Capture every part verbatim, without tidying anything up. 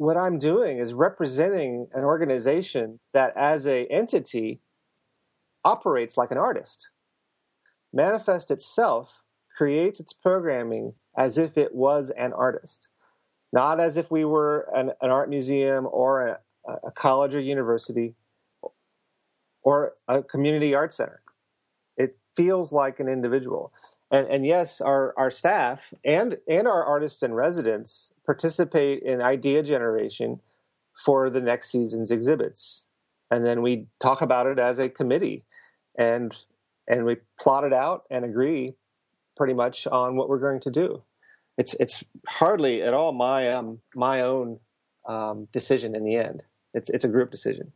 what I'm doing is representing an organization that as a entity operates like an artist. Manifest itself creates its programming as if it was an artist, not as if we were an, an art museum or a, a college or university or a community art center. It feels like an individual. And, and yes, our, our staff and, and our artists and residents participate in idea generation for the next season's exhibits. And then we talk about it as a committee, and and we plot it out and agree pretty much on what we're going to do. It's it's hardly at all my um, my own um, decision in the end. It's it's a group decision.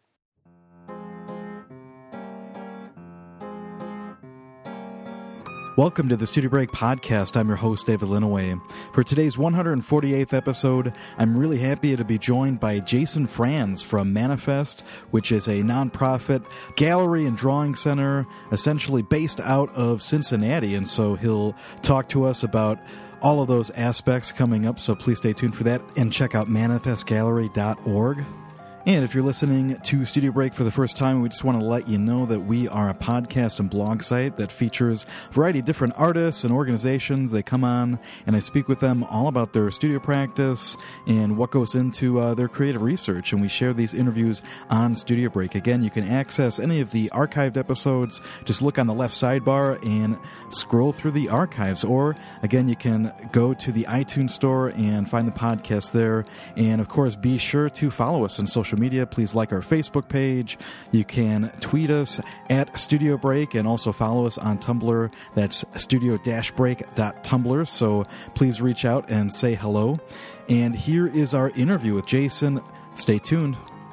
Welcome to the Studio Break Podcast. I'm your host, David Linaway. For today's one hundred forty-eighth episode, I'm really happy to be joined by Jason Franz from Manifest, which is a nonprofit gallery and drawing center essentially based out of Cincinnati. And so he'll talk to us about all of those aspects coming up. So please stay tuned for that and check out manifest gallery dot org. And if you're listening to Studio Break for the first time, we just want to let you know that we are a podcast and blog site that features a variety of different artists and organizations. They come on and I speak with them all about their studio practice and what goes into uh, their creative research. And we share these interviews on Studio Break. Again, you can access any of the archived episodes. Just look on the left sidebar and scroll through the archives. Or, again, you can go to the iTunes store and find the podcast there. And, of course, be sure to follow us on social media. Please like our Facebook page. You can tweet us at Studio Break and also follow us on Tumblr. That's studio break dot tumblr. So please reach out and say hello. And here is our interview with Jason. Stay tuned.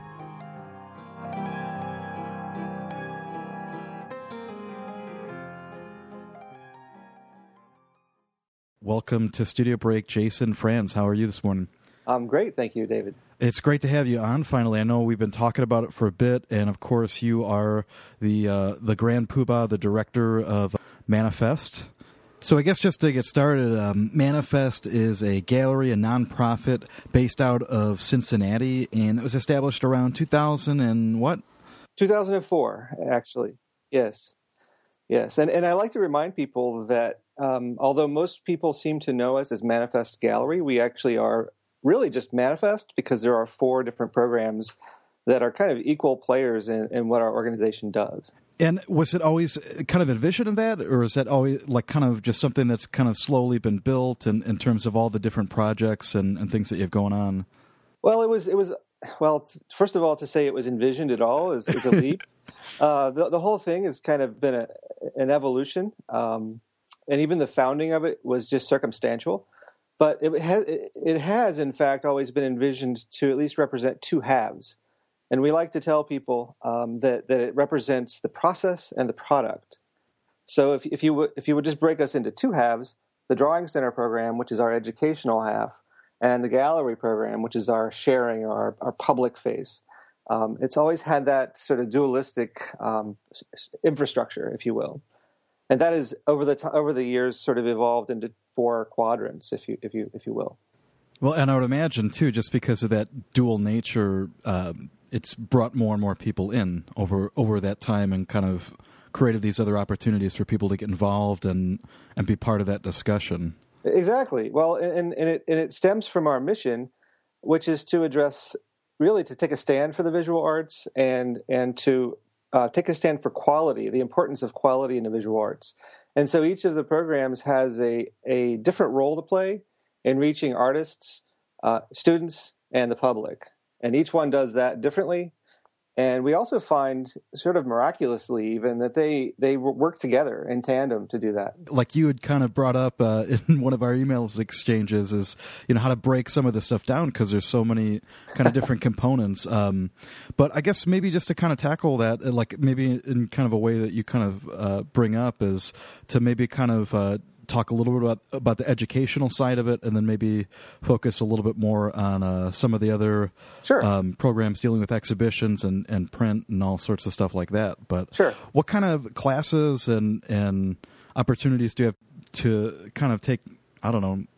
Welcome to Studio Break, Jason Franz. How are you this morning? Um, great. Thank you, David. It's great to have you on finally. I know we've been talking about it for a bit, and of course you are the uh, the Grand Poobah, the director of Manifest. So I guess just to get started, um, Manifest is a gallery, a nonprofit based out of Cincinnati, and it was established around two thousand and what? two thousand four, actually. Yes. Yes. And, and I like to remind people that um, although most people seem to know us as Manifest Gallery, we actually are really just Manifest, because there are four different programs that are kind of equal players in, in what our organization does. And was it always kind of envisioned in that, or is that always like kind of just something that's kind of slowly been built in, in terms of all the different projects and, and things that you have going on? Well, it was, it was, well, first of all, to say it was envisioned at all is, is a leap. uh, the, the whole thing has kind of been a, an evolution. Um, and even the founding of it was just circumstantial. But it has, it has, in fact, always been envisioned to at least represent two halves. And we like to tell people um, that, that it represents the process and the product. So if, if, you would, if you would just break us into two halves, the Drawing Center program, which is our educational half, and the Gallery program, which is our sharing, or our, our public face, um, it's always had that sort of dualistic um, infrastructure, if you will. And that is over the t- over the years sort of evolved into four quadrants, if you if you if you will. Well, and I would imagine too, just because of that dual nature, um, it's brought more and more people in over over that time, and kind of created these other opportunities for people to get involved and and be part of that discussion. Exactly. Well, and and it and it stems from our mission, which is to address, really, to take a stand for the visual arts and and to Uh, take a stand for quality, the importance of quality in the visual arts. And so each of the programs has a, a different role to play in reaching artists, uh, students, and the public. And each one does that differently. And we also find, sort of miraculously even, that they, they work together in tandem to do that. Like you had kind of brought up uh, in one of our emails exchanges is, you know, how to break some of this stuff down, because there's so many kind of different components. Um, but I guess maybe just to kind of tackle that, like maybe in kind of a way that you kind of uh, bring up, is to maybe kind of uh, talk a little bit about, about the educational side of it, and then maybe focus a little bit more on uh, some of the other sure. um, programs dealing with exhibitions and, and print and all sorts of stuff like that. But sure. What kind of classes and, and opportunities do you have to kind of take, I don't know,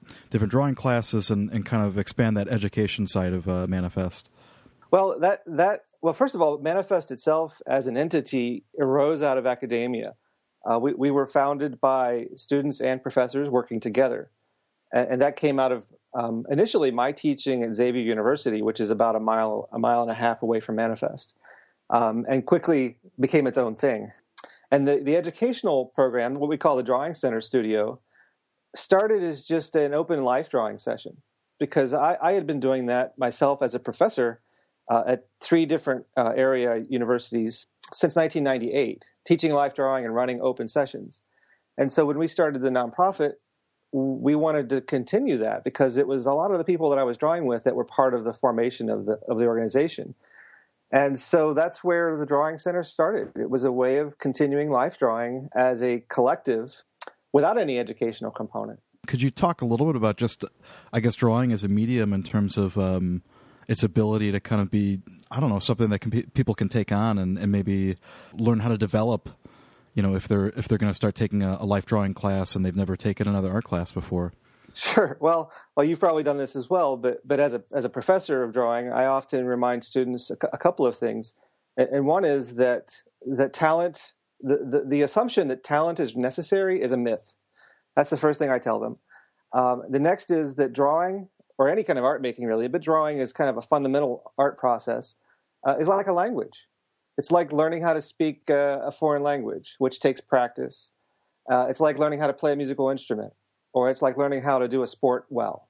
different drawing classes and, and kind of expand that education side of uh, Manifest? Well, that that well, first of all, Manifest itself as an entity arose out of academia. Uh, we, we were founded by students and professors working together, and, and that came out of um, initially my teaching at Xavier University, which is about a mile a mile and a half away from Manifest, um, and quickly became its own thing. And the, the educational program, what we call the Drawing Center Studio, started as just an open life drawing session, because I, I had been doing that myself as a professor uh, at three different uh, area universities since nineteen ninety-eight, teaching life drawing and running open sessions. And so when we started the nonprofit, we wanted to continue that because it was a lot of the people that I was drawing with that were part of the formation of the of the organization. And so that's where the Drawing Center started. It was a way of continuing life drawing as a collective without any educational component. Could you talk a little bit about just, I guess, drawing as a medium in terms of um, its ability to kind of be, I don't know, something that can be, people can take on and, and maybe learn how to develop, you know, if they're if they're going to start taking a, a life drawing class and they've never taken another art class before? Sure. Well, well, you've probably done this as well, but but as a as a professor of drawing, I often remind students a, a couple of things, and, and one is that that talent, the, the the assumption that talent is necessary is a myth. That's the first thing I tell them. Um, the next is that drawing, or any kind of art making really, but drawing is kind of a fundamental art process, uh, is like a language. It's like learning how to speak uh, a foreign language, which takes practice. Uh, it's like learning how to play a musical instrument, or it's like learning how to do a sport well.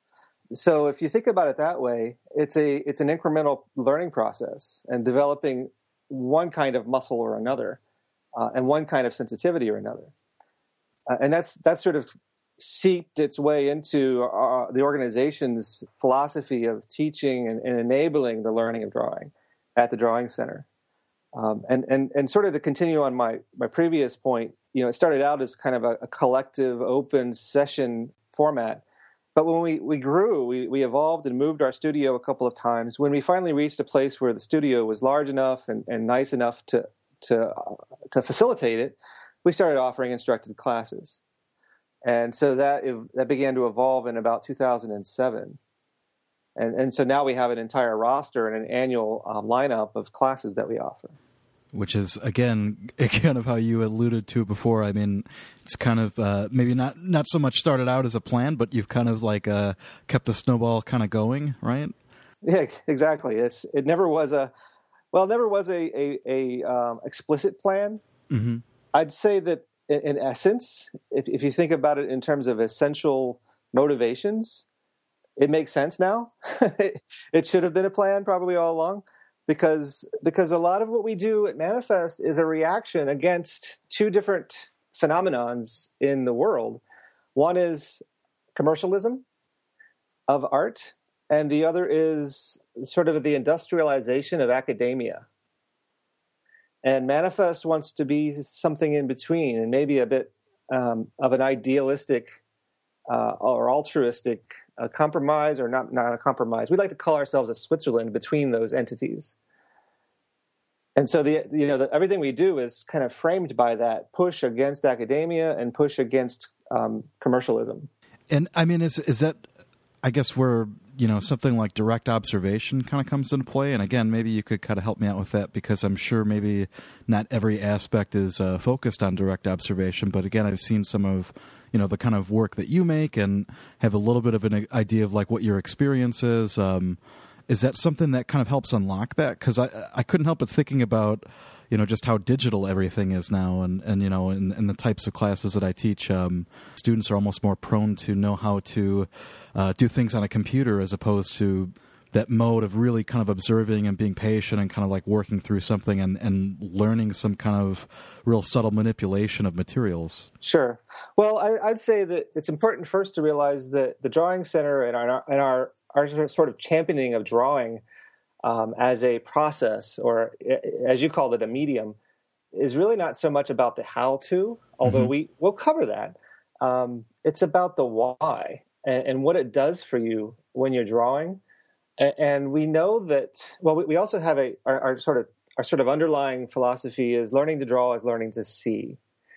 So if you think about it that way, it's a it's an incremental learning process and developing one kind of muscle or another, uh, and one kind of sensitivity or another. Uh, and that's that's sort of seeped its way into uh, the organization's philosophy of teaching and, and enabling the learning of drawing at the Drawing Center. Um, and, and, and sort of to continue on my, my previous point, you know, it started out as kind of a, a collective open session format. But when we, we grew, we, we evolved and moved our studio a couple of times. When we finally reached a place where the studio was large enough and, and nice enough to, to, uh, to facilitate it, we started offering instructed classes. And so that that began to evolve in about two thousand seven. And, and so now we have an entire roster and an annual um, lineup of classes that we offer. Which is, again, kind of how you alluded to before. I mean, it's kind of uh, maybe not, not so much started out as a plan, but you've kind of like uh, kept the snowball kind of going, right? Yeah, exactly. It's it never was a well, it never was a a, a um, explicit plan. Mm-hmm. I'd say that in, in essence, if, if you think about it in terms of essential motivations, it makes sense now. it, it should have been a plan probably all along. Because because a lot of what we do at Manifest is a reaction against two different phenomenons in the world. One is commercialism of art, and the other is sort of the industrialization of academia. And Manifest wants to be something in between, and maybe a bit um, of an idealistic uh, or altruistic a compromise, or not, not a compromise. We like to call ourselves a Switzerland between those entities. And so the you know the, everything we do is kind of framed by that push against academia and push against um, commercialism. And I mean, is is that, I guess, where, you know, something like direct observation kind of comes into play? And again, maybe you could kind of help me out with that, because I'm sure maybe not every aspect is uh, focused on direct observation. But again, I've seen some of, you know, the kind of work that you make and have a little bit of an idea of like what your experience is. Um, is that something that kind of helps unlock that? Because I I couldn't help but thinking about, you know, just how digital everything is now, and, and you know, in, in the types of classes that I teach, um, students are almost more prone to know how to uh, do things on a computer as opposed to that mode of really kind of observing and being patient and kind of like working through something and, and learning some kind of real subtle manipulation of materials. Sure. Well, I, I'd say that it's important first to realize that the Drawing Center and our and our, our sort of championing of drawing um, as a process, or as you called it, a medium, is really not so much about the how-to, although mm-hmm. we will cover that. Um, it's about the why and, and what it does for you when you're drawing. And, and we know that. Well, we, we also have a our, our sort of our sort of underlying philosophy is learning to draw is learning to see.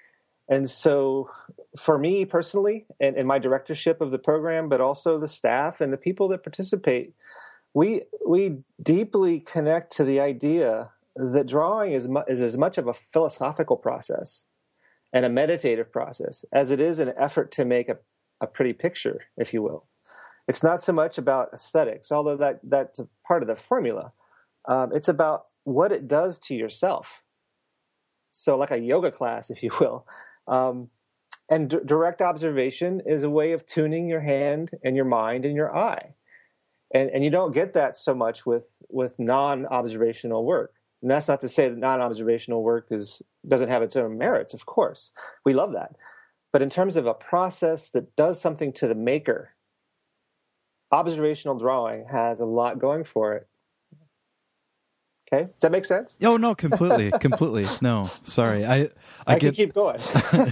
And so for me personally, and in my directorship of the program, but also the staff and the people that participate, we we deeply connect to the idea that drawing is, mu- is as much of a philosophical process and a meditative process as it is an effort to make a, a pretty picture, if you will. It's not so much about aesthetics, although that, that's a part of the formula. Um, it's about what it does to yourself. So like a yoga class, if you will. Um, and d- direct observation is a way of tuning your hand and your mind and your eye. And, and you don't get that so much with, with non-observational work. And that's not to say that non-observational work is doesn't have its own merits, of course. We love that. But in terms of a process that does something to the maker, observational drawing has a lot going for it. Okay, does that make sense? Oh no, completely, completely. No, sorry. I I, I get can keep going.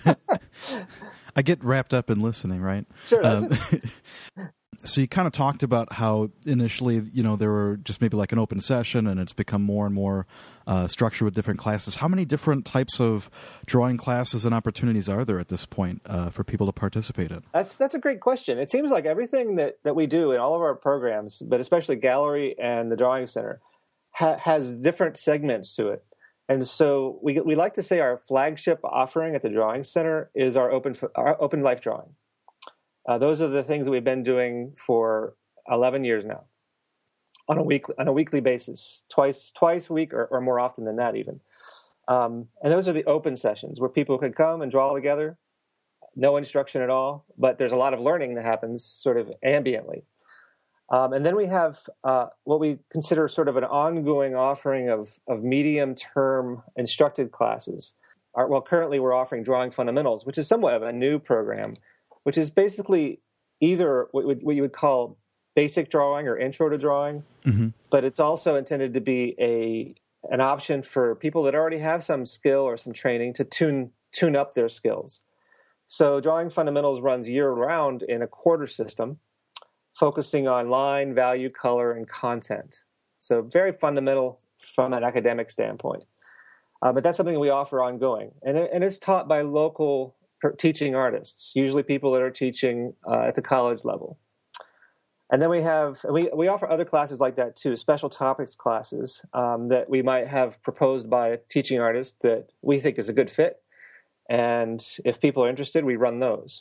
I get wrapped up in listening, right? Sure. That's um, it. So you kind of talked about how initially, you know, there were just maybe like an open session, and it's become more and more uh, structured with different classes. How many different types of drawing classes and opportunities are there at this point uh, for people to participate in? That's that's a great question. It seems like everything that, that we do in all of our programs, but especially Gallery and the Drawing Center, ha- has different segments to it. And so we we like to say our flagship offering at the Drawing Center is our open our open life drawing. Uh, those are the things that we've been doing for eleven years now, on a weekly on a weekly basis, twice twice a week, or, or more often than that even. Um, and those are the open sessions where people can come and draw together, no instruction at all, but there's a lot of learning that happens sort of ambiently. Um, and then we have uh, what we consider sort of an ongoing offering of of medium-term instructed classes. Our, well, currently we're offering Drawing Fundamentals, which is somewhat of a new program, which is basically either what, what you would call basic drawing or intro to drawing, mm-hmm. but it's also intended to be a an option for people that already have some skill or some training to tune tune up their skills. So Drawing Fundamentals runs year-round in a quarter system, focusing on line, value, color, and content. So very fundamental from an academic standpoint. Uh, but that's something that we offer ongoing. And, it, and it's taught by local teaching artists, usually people that are teaching uh, at the college level. And then we have, we, we offer other classes like that too, special topics classes um, that we might have proposed by a teaching artist that we think is a good fit. And if people are interested, we run those.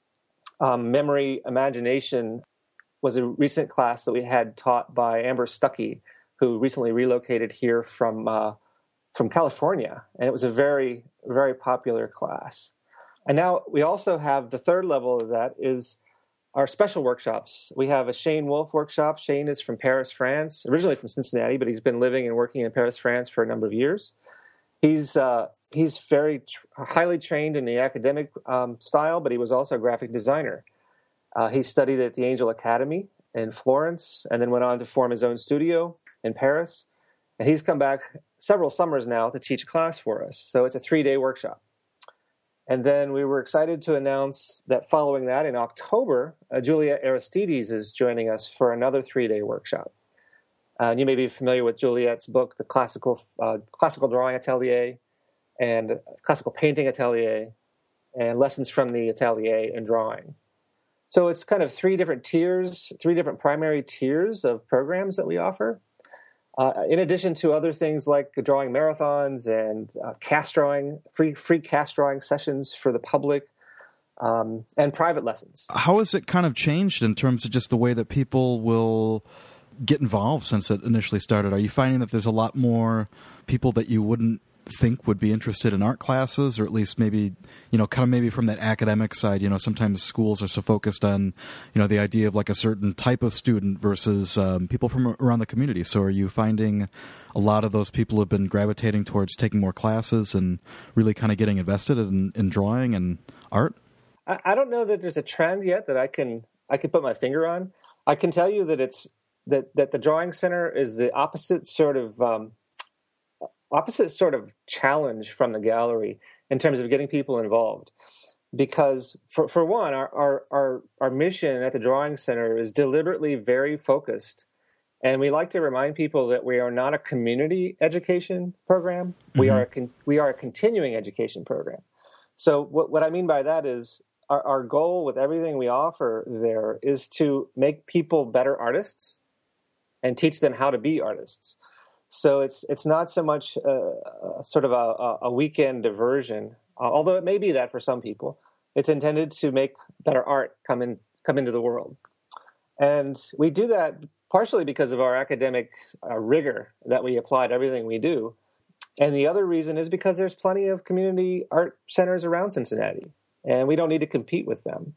Um, memory Imagination was a recent class that we had taught by Amber Stuckey, who recently relocated here from uh, from California. And it was a very, very popular class. And now we also have the third level of that is our special workshops. We have a Shane Wolf workshop. Shane is from Paris, France, originally from Cincinnati, but he's been living and working in Paris, France for a number of years. He's uh, he's very tr- highly trained in the academic um, style, but he was also a graphic designer. Uh, he studied at the Angel Academy in Florence and then went on to form his own studio in Paris. And he's come back several summers now to teach a class for us. So it's a three-day workshop. And then we were excited to announce that following that in October, uh, Juliet Aristides is joining us for another three-day workshop. Uh, and you may be familiar with Juliet's book, The Classical uh, Classical Drawing Atelier and Classical Painting Atelier and Lessons from the Atelier in Drawing. So it's kind of three different tiers, three different primary tiers of programs that we offer. Uh, in addition to other things like drawing marathons and uh, cast drawing, free free cast drawing sessions for the public, um, and private lessons. How has it kind of changed in terms of just the way that people will get involved since it initially started? Are you finding that there's a lot more people that you wouldn't think would be interested in art classes, or at least maybe, you know, kind of maybe from that academic side? You know, sometimes schools are so focused on, you know, the idea of like a certain type of student versus um, people from around the community. So are you finding a lot of those people have been gravitating towards taking more classes and really kind of getting invested in, in drawing and art? I, I don't know that there's a trend yet that I can I can put my finger on. I can tell you that it's that that the Drawing Center is the opposite sort of um, opposite sort of challenge from the gallery in terms of getting people involved. Because for, for one, our, our, our, our mission at the Drawing Center is deliberately very focused. And we like to remind people that we are not a community education program. Mm-hmm. We are a con- we are a continuing education program. So what, what I mean by that is our, our goal with everything we offer there is to make people better artists and teach them how to be artists. So it's it's not so much a, a sort of a, a weekend diversion, uh, although it may be that for some people. It's intended to make better art come in come into the world, and we do that partially because of our academic uh, rigor that we apply to everything we do, and the other reason is because there's plenty of community art centers around Cincinnati, and we don't need to compete with them.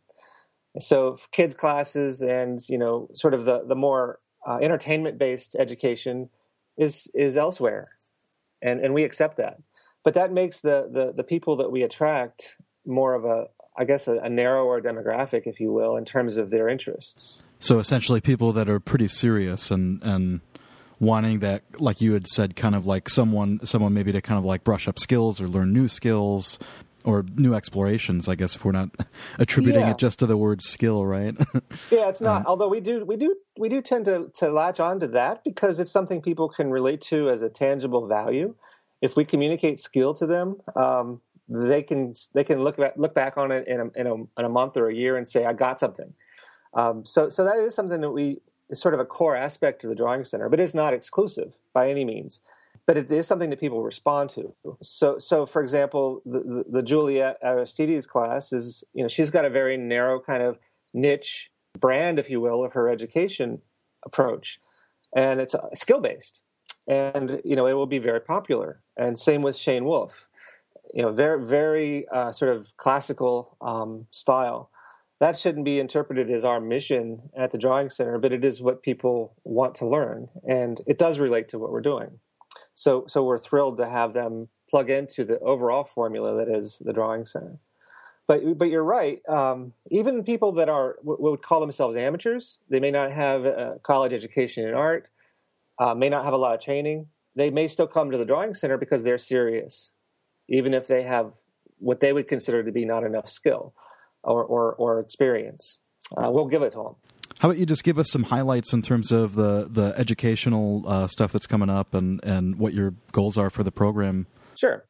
So kids classes and you know sort of the the more uh, entertainment based education is is elsewhere, and and we accept that. But that makes the the, the people that we attract more of a, I guess, a, a narrower demographic, if you will, in terms of their interests. So essentially people that are pretty serious and, and wanting that, like you had said, kind of like someone someone maybe to kind of like brush up skills or learn new skills or new explorations, I guess, if we're not attributing yeah. it just to the word skill, right? Yeah, it's not. Um, Although we do, we do, we do tend to, to latch on to that because it's something people can relate to as a tangible value. If we communicate skill to them, um, they can they can look back, look back on it in a, in a in a month or a year and say, "I got something." Um, so so that is something that we is sort of a core aspect of the Drawing Center, but it's not exclusive by any means. But it is something that people respond to. So, so for example, the, the, the Juliet Aristides class is, you know, she's got a very narrow kind of niche brand, if you will, of her education approach, and it's skill based, and you know, it will be very popular. And same with Shane Wolf, you know, very very uh, sort of classical um, style. That shouldn't be interpreted as our mission at the Drawing Center, but it is what people want to learn, and it does relate to what we're doing. So, so we're thrilled to have them plug into the overall formula that is the Drawing Center. But, but you're right. Um, even people that are what would call themselves amateurs, they may not have a college education in art, uh, may not have a lot of training. They may still come to the Drawing Center because they're serious, even if they have what they would consider to be not enough skill or or, or experience. Uh, we'll give it to them. How about you just give us some highlights in terms of the, the educational uh, stuff that's coming up and, and what your goals are for the program? Sure.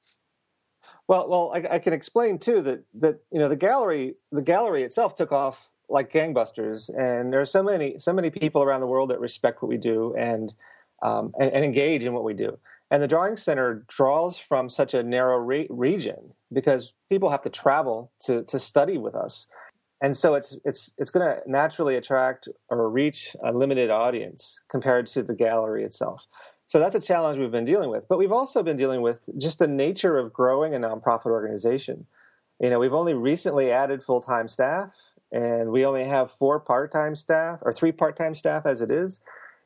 Well, well, I, I can explain too that that you know the gallery the gallery itself took off like gangbusters, and there are so many so many people around the world that respect what we do and um, and, and engage in what we do. And the Drawing Center draws from such a narrow re- region because people have to travel to to study with us. And so it's it's it's going to naturally attract or reach a limited audience compared to the gallery itself. So that's a challenge we've been dealing with. But we've also been dealing with just the nature of growing a nonprofit organization. You know, we've only recently added full-time staff, and we only have four part-time staff or three part-time staff as it is.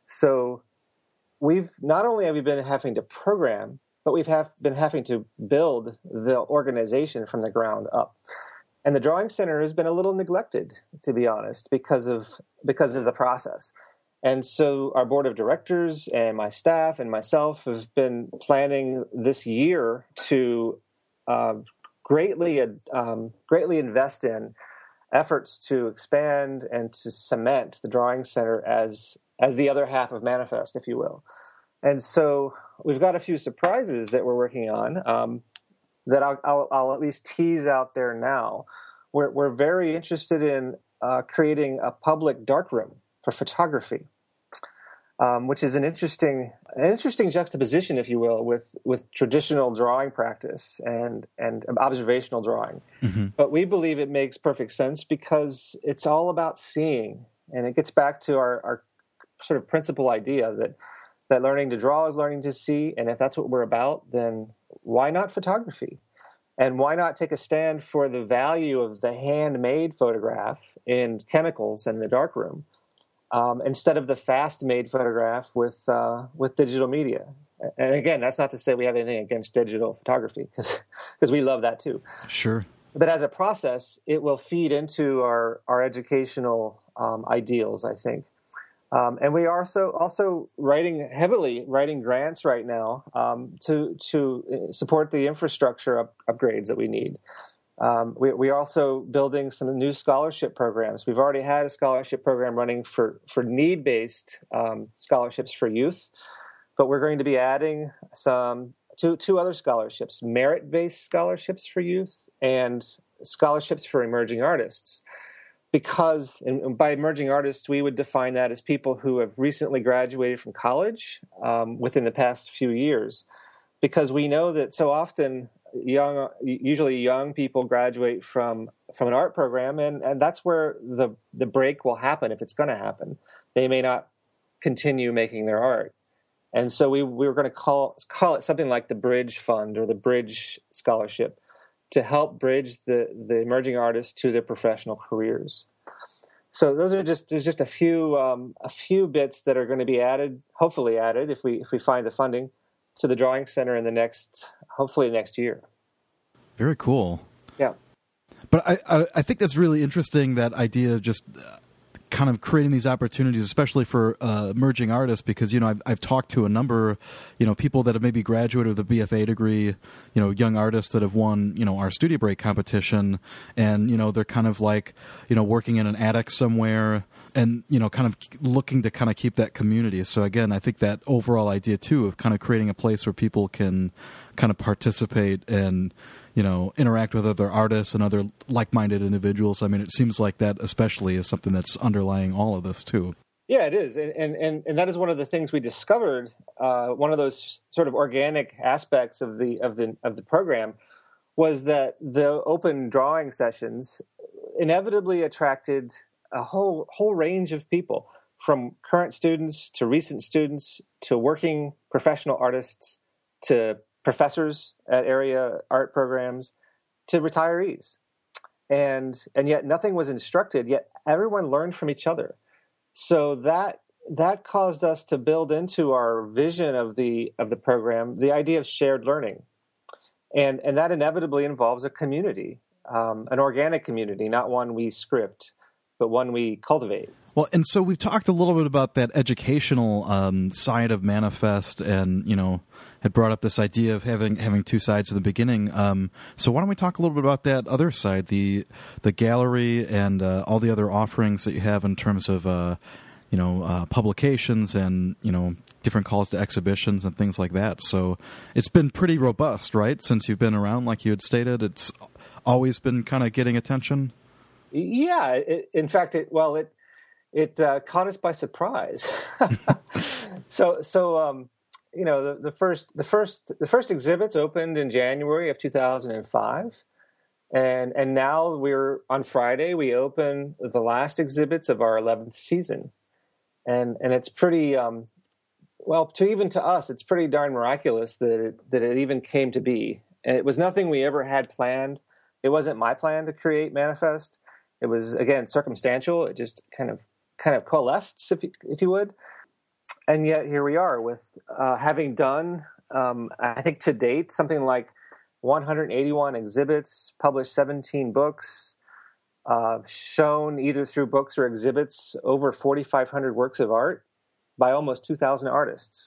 So we've not only have we been having to program, but we've have been having to build the organization from the ground up. And the Drawing Center has been a little neglected, to be honest, because of because of the process. And so our board of directors and my staff and myself have been planning this year to uh, greatly um, greatly invest in efforts to expand and to cement the Drawing Center as as the other half of Manifest, if you will. And so we've got a few surprises that we're working on. Um, that I'll, I'll, I'll at least tease out there now. We're, we're very interested in uh, creating a public darkroom for photography, um, which is an interesting, an interesting juxtaposition, if you will, with, with traditional drawing practice and, and observational drawing. Mm-hmm. But we believe it makes perfect sense because it's all about seeing, and it gets back to our, our sort of principal idea that that learning to draw is learning to see, and if that's what we're about, then why not photography? And why not take a stand for the value of the handmade photograph in chemicals in the darkroom um, instead of the fast-made photograph with uh, with digital media? And again, that's not to say we have anything against digital photography, because we love that too. Sure. But as a process, it will feed into our, our educational um, ideals, I think. Um, and we are also also writing heavily, writing grants right now um, to to support the infrastructure up, upgrades that we need. Um, we, we are also building some new scholarship programs. We've already had a scholarship program running for, for need-based um, scholarships for youth, but we're going to be adding some two two other scholarships: merit-based scholarships for youth and scholarships for emerging artists. Because, and by emerging artists, we would define that as people who have recently graduated from college um, within the past few years. Because we know that so often young, usually young people graduate from from an art program, and, and that's where the the break will happen if it's going to happen. They may not continue making their art. And so we, we were going to call call it something like the Bridge Fund or the Bridge Scholarship, to help bridge the, the emerging artists to their professional careers. So those are just there's just a few um, a few bits that are going to be added, hopefully added if we if we find the funding, to the Drawing Center in the next hopefully next year. Very cool. Yeah. But I, I, I think that's really interesting, that idea of just uh, kind of creating these opportunities, especially for uh, emerging artists, because, you know, I've, I've talked to a number, you know, people that have maybe graduated with a B F A degree, you know, young artists that have won, you know, our Studio Break competition, and, you know, they're kind of like, you know, working in an attic somewhere and, you know, kind of looking to kind of keep that community. So again, I think that overall idea too of kind of creating a place where people can kind of participate and, you know, interact with other artists and other like-minded individuals. I mean, it seems like that especially is something that's underlying all of this too. Yeah, it is. And and, and that is one of the things we discovered, uh, one of those sort of organic aspects of the of the of the program, was that the open drawing sessions inevitably attracted a whole whole range of people, from current students to recent students to working professional artists to professors at area art programs to retirees. And and yet nothing was instructed, yet everyone learned from each other. So that that caused us to build into our vision of the of the program the idea of shared learning. And and that inevitably involves a community, um, an organic community, not one we script, but one we cultivate. Well, and so we've talked a little bit about that educational um, side of Manifest, and, you know, had brought up this idea of having having two sides in the beginning. Um, so why don't we talk a little bit about that other side, the the gallery and uh, all the other offerings that you have in terms of, uh, you know, uh, publications and, you know, different calls to exhibitions and things like that. So it's been pretty robust, right? Since you've been around, like you had stated, it's always been kind of getting attention. Yeah, it, in fact, it well, it it uh, caught us by surprise. so, so um, you know, the, the first the first the first exhibits opened in January of two thousand five, and and now we're on Friday we open the last exhibits of our eleventh season, and and it's pretty um, well to even to us it's pretty darn miraculous that it, that it even came to be. And it was nothing we ever had planned. It wasn't my plan to create Manifest. It was, again, circumstantial. It just kind of kind of coalesced, if you, if you would. And yet here we are with uh, having done, um, I think to date, something like one hundred eighty-one exhibits, published seventeen books, uh, shown either through books or exhibits over forty-five hundred works of art by almost two thousand artists.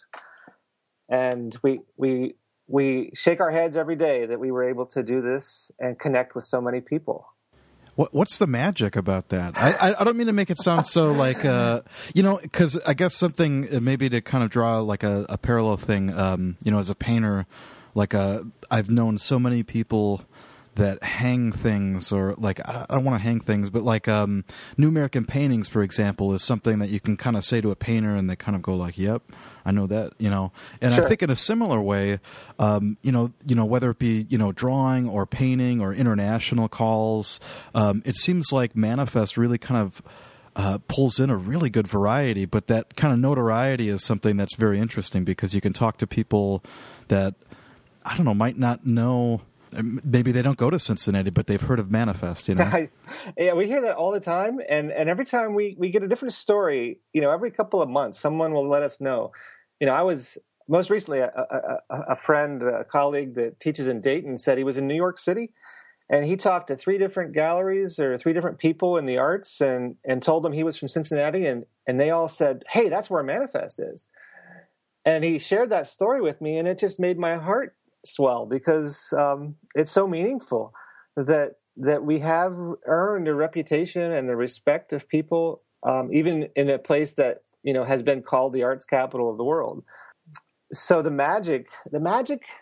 And we we we shake our heads every day that we were able to do this and connect with so many people. What what's the magic about that? I I don't mean to make it sound so like uh you know, because I guess something maybe to kind of draw like a, a parallel thing. Um, you know, as a painter, like uh I've known so many people that hang things, or like I don't want to hang things, but like um, New American Paintings, for example, is something that you can kind of say to a painter, and they kind of go like, "Yep, I know that," you know. And sure. I think in a similar way, um, you know, you know, whether it be you know drawing or painting or international calls, um, it seems like Manifest really kind of uh, pulls in a really good variety. But that kind of notoriety is something that's very interesting, because you can talk to people that I don't know might not know. Maybe they don't go to Cincinnati, but they've heard of Manifest, you know? Yeah, we hear that all the time. And, and every time we, we get a different story, you know, every couple of months, someone will let us know. You know, I was most recently a, a, a friend, a colleague that teaches in Dayton said he was in New York City, and he talked to three different galleries or three different people in the arts and, and told them he was from Cincinnati. And, and they all said, "Hey, that's where Manifest is." And he shared that story with me, and it just made my heart swell, because um, it's so meaningful that that we have earned a reputation and the respect of people, um, even in a place that you know has been called the arts capital of the world. So the magic, the magic,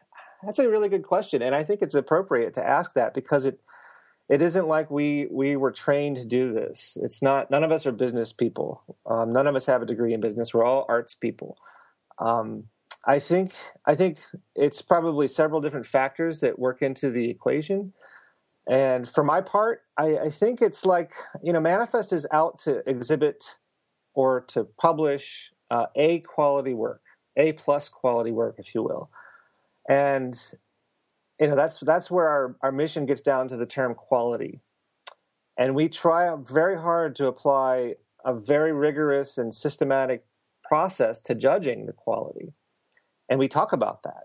that's a really good question, and I think it's appropriate to ask that because it it isn't like we we were trained to do this. It's not. None of us are business people. Um, none of us have a degree in business. We're all arts people. Um, I think I think it's probably several different factors that work into the equation. And for my part, I, I think it's like, you know, Manifest is out to exhibit or to publish uh, A quality work, A plus quality work, if you will. And, you know, that's that's where our, our mission gets down to the term quality. And we try very hard to apply a very rigorous and systematic process to judging the quality. And we talk about that.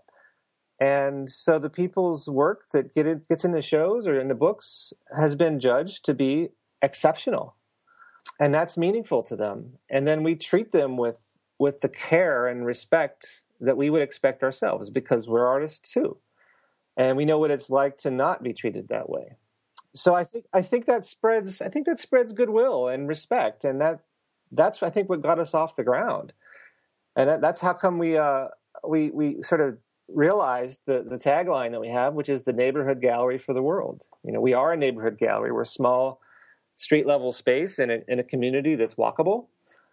And so the people's work that get it, gets in the shows or in the books has been judged to be exceptional. And that's meaningful to them. And then we treat them with, with the care and respect that we would expect ourselves because we're artists too. And we know what it's like to not be treated that way. So I think I think that spreads I think that spreads goodwill and respect. And that that's I think what got us off the ground. And that, that's how come we uh, we we sort of realized the, the tagline that we have, which is the neighborhood gallery for the world. You know, we are a neighborhood gallery. We're a small street level space in a, in a community that's walkable.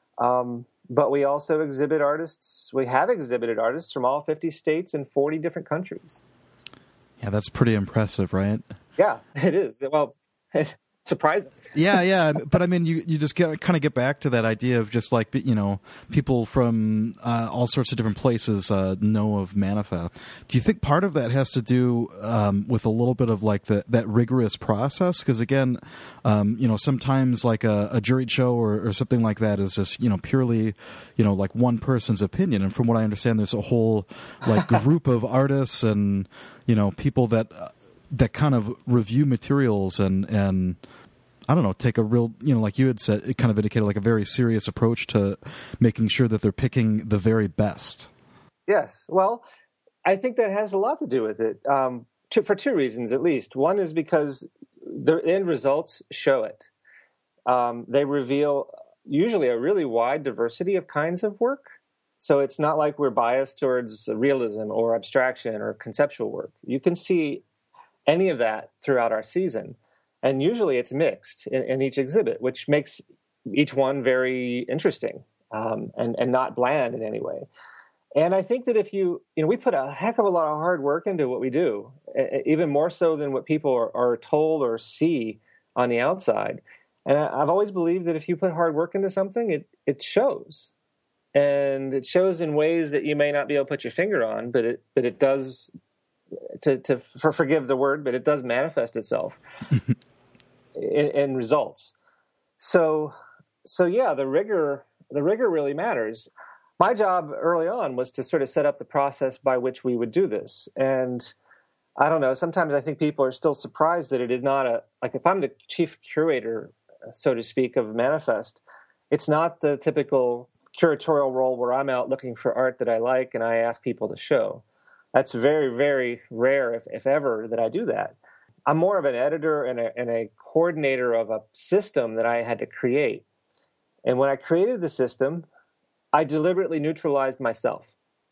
Um, but we also exhibit artists. We have exhibited artists from all fifty states and forty different countries. Yeah, that's pretty impressive, right? Yeah, it is. Well, surprising. yeah, yeah. But I mean, you, you just get, kind of get back to that idea of just like, you know, people from uh, all sorts of different places uh, know of Manifest. Do you think part of that has to do um, with a little bit of like the, that rigorous process? Because again, um, you know, sometimes like a, a juried show or, or something like that is just, you know, purely, you know, like one person's opinion. And from what I understand, there's a whole like group of artists and, you know, people that uh, that kind of review materials and, and I don't know, take a real, you know, like you had said, it kind of indicated like a very serious approach to making sure that they're picking the very best. Yes. Well, I think that has a lot to do with it, um, to, for two reasons at least. One is because the end results show it. Um, they reveal usually a really wide diversity of kinds of work. So it's not like we're biased towards realism or abstraction or conceptual work. You can see any of that throughout our season. And usually it's mixed in, in each exhibit, which makes each one very interesting um, and, and not bland in any way. And I think that if you, you know, we put a heck of a lot of hard work into what we do, even more so than what people are, are told or see on the outside. And I, I've always believed that if you put hard work into something, it it shows. And it shows in ways that you may not be able to put your finger on, but it but it does, to, to for forgive the word, but it does manifest itself in, in results. So so yeah, the rigor the rigor really matters. My job early on was to sort of set up the process by which we would do this. And I don't know, sometimes I think people are still surprised that it is not a, like if I'm the chief curator, so to speak, of Manifest, it's not the typical curatorial role where I'm out looking for art that I like and I ask people to show. That's very, very rare, if, if ever, that I do that. I'm more of an editor and a, and a coordinator of a system that I had to create. And when I created the system, I deliberately neutralized myself.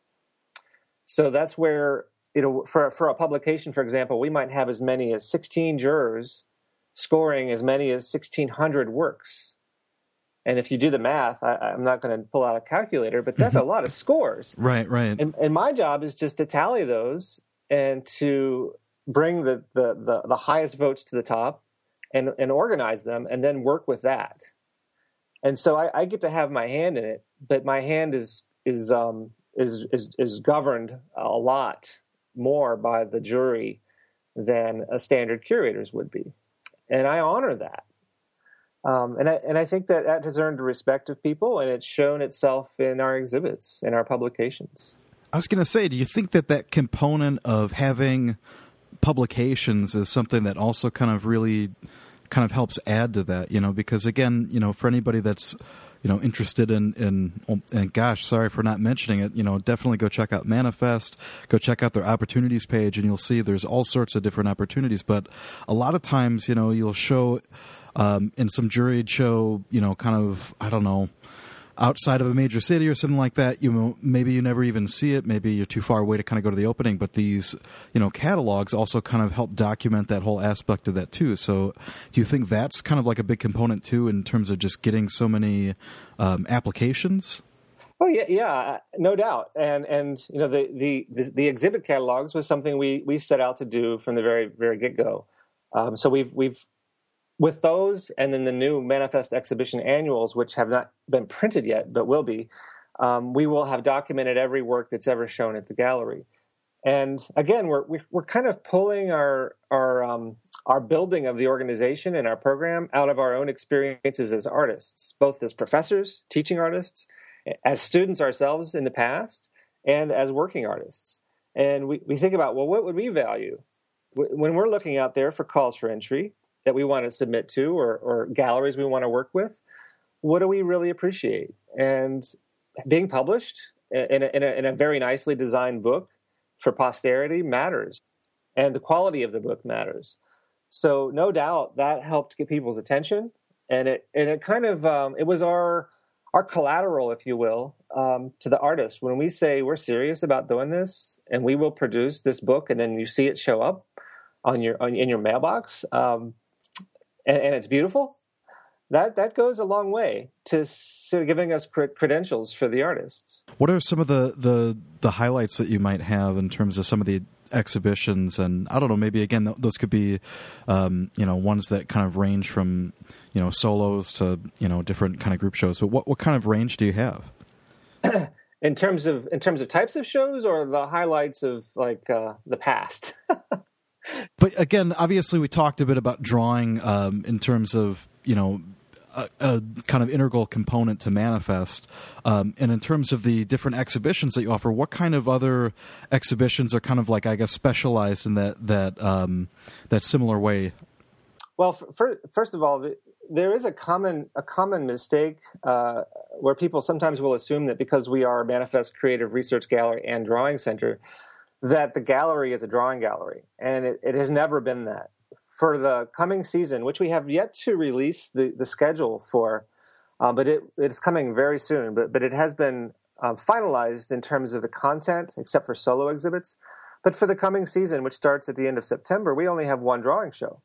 So that's where, you know, for, for a publication, for example, we might have as many as sixteen jurors scoring as many as sixteen hundred works. And if you do the math, I, I'm not going to pull out a calculator, but that's a lot of scores. Right, right. And, and my job is just to tally those and to bring the, the, the, the highest votes to the top and, and organize them and then work with that. And so I, I get to have my hand in it, but my hand is is um, is, is is governed a lot more by the jury than a standard curator's would be, and I honor that. Um, and I and I think that that has earned the respect of people, and it's shown itself in our exhibits, in our publications. I was going to say, do you think that that component of having publications is something that also kind of really kind of helps add to that, you know, because again, you know, for anybody that's, you know, interested in, in, and gosh, sorry for not mentioning it, you know, definitely go check out Manifest, go check out their opportunities page, and you'll see there's all sorts of different opportunities. But a lot of times, you know, you'll show, um, in some juried show, you know, kind of, I don't know, outside of a major city or something like that, you know, maybe you never even see it. Maybe you're too far away to kind of go to the opening. But these, you know, catalogs also kind of help document that whole aspect of that too. So, do you think that's kind of like a big component too in terms of just getting so many um, applications? Oh yeah, yeah, no doubt. And and you know the the the, the exhibit catalogs was something we we set out to do from the very very get go. Um, so we've we've with those, and then the new Manifest exhibition annuals, which have not been printed yet but will be. Um, we will have documented every work that's ever shown at the gallery. And again, we're we're kind of pulling our our um, our building of the organization and our program out of our own experiences as artists, both as professors, teaching artists, as students ourselves in the past, and as working artists. And we, we think about, well, what would we value? When we're looking out there for calls for entry that we want to submit to, or, or galleries we want to work with, what do we really appreciate? And being published in a, in a, in a very nicely designed book for posterity matters. And the quality of the book matters. So no doubt that helped get people's attention. And it and it kind of, um, it was our... our collateral, if you will, um, to the artist. When we say we're serious about doing this and we will produce this book, and then you see it show up on your on, in your mailbox, um, and, and it's beautiful, that that goes a long way to sort of giving us cre- credentials for the artists. What are some of the, the, the highlights that you might have in terms of some of the exhibitions? And I don't know, maybe again, those could be, um, you know, ones that kind of range from, you know, solos to, you know, different kind of group shows. But what, what kind of range do you have? in terms of in terms of types of shows, or the highlights of like uh, the past? But again, obviously, we talked a bit about drawing um, in terms of, you know, a, a kind of integral component to Manifest. Um, and in terms of the different exhibitions that you offer, what kind of other exhibitions are kind of like, I guess, specialized in that that um, that similar way? Well, for, first of all, the, there is a common a common mistake uh, where people sometimes will assume that because we are a Manifest Creative Research Gallery and Drawing Center, that the gallery is a drawing gallery, and it, it has never been that. For the coming season, which we have yet to release the, the schedule for, uh, but it it's coming very soon, but, but it has been uh, finalized in terms of the content, except for solo exhibits. But for the coming season, which starts at the end of September, we only have one drawing show.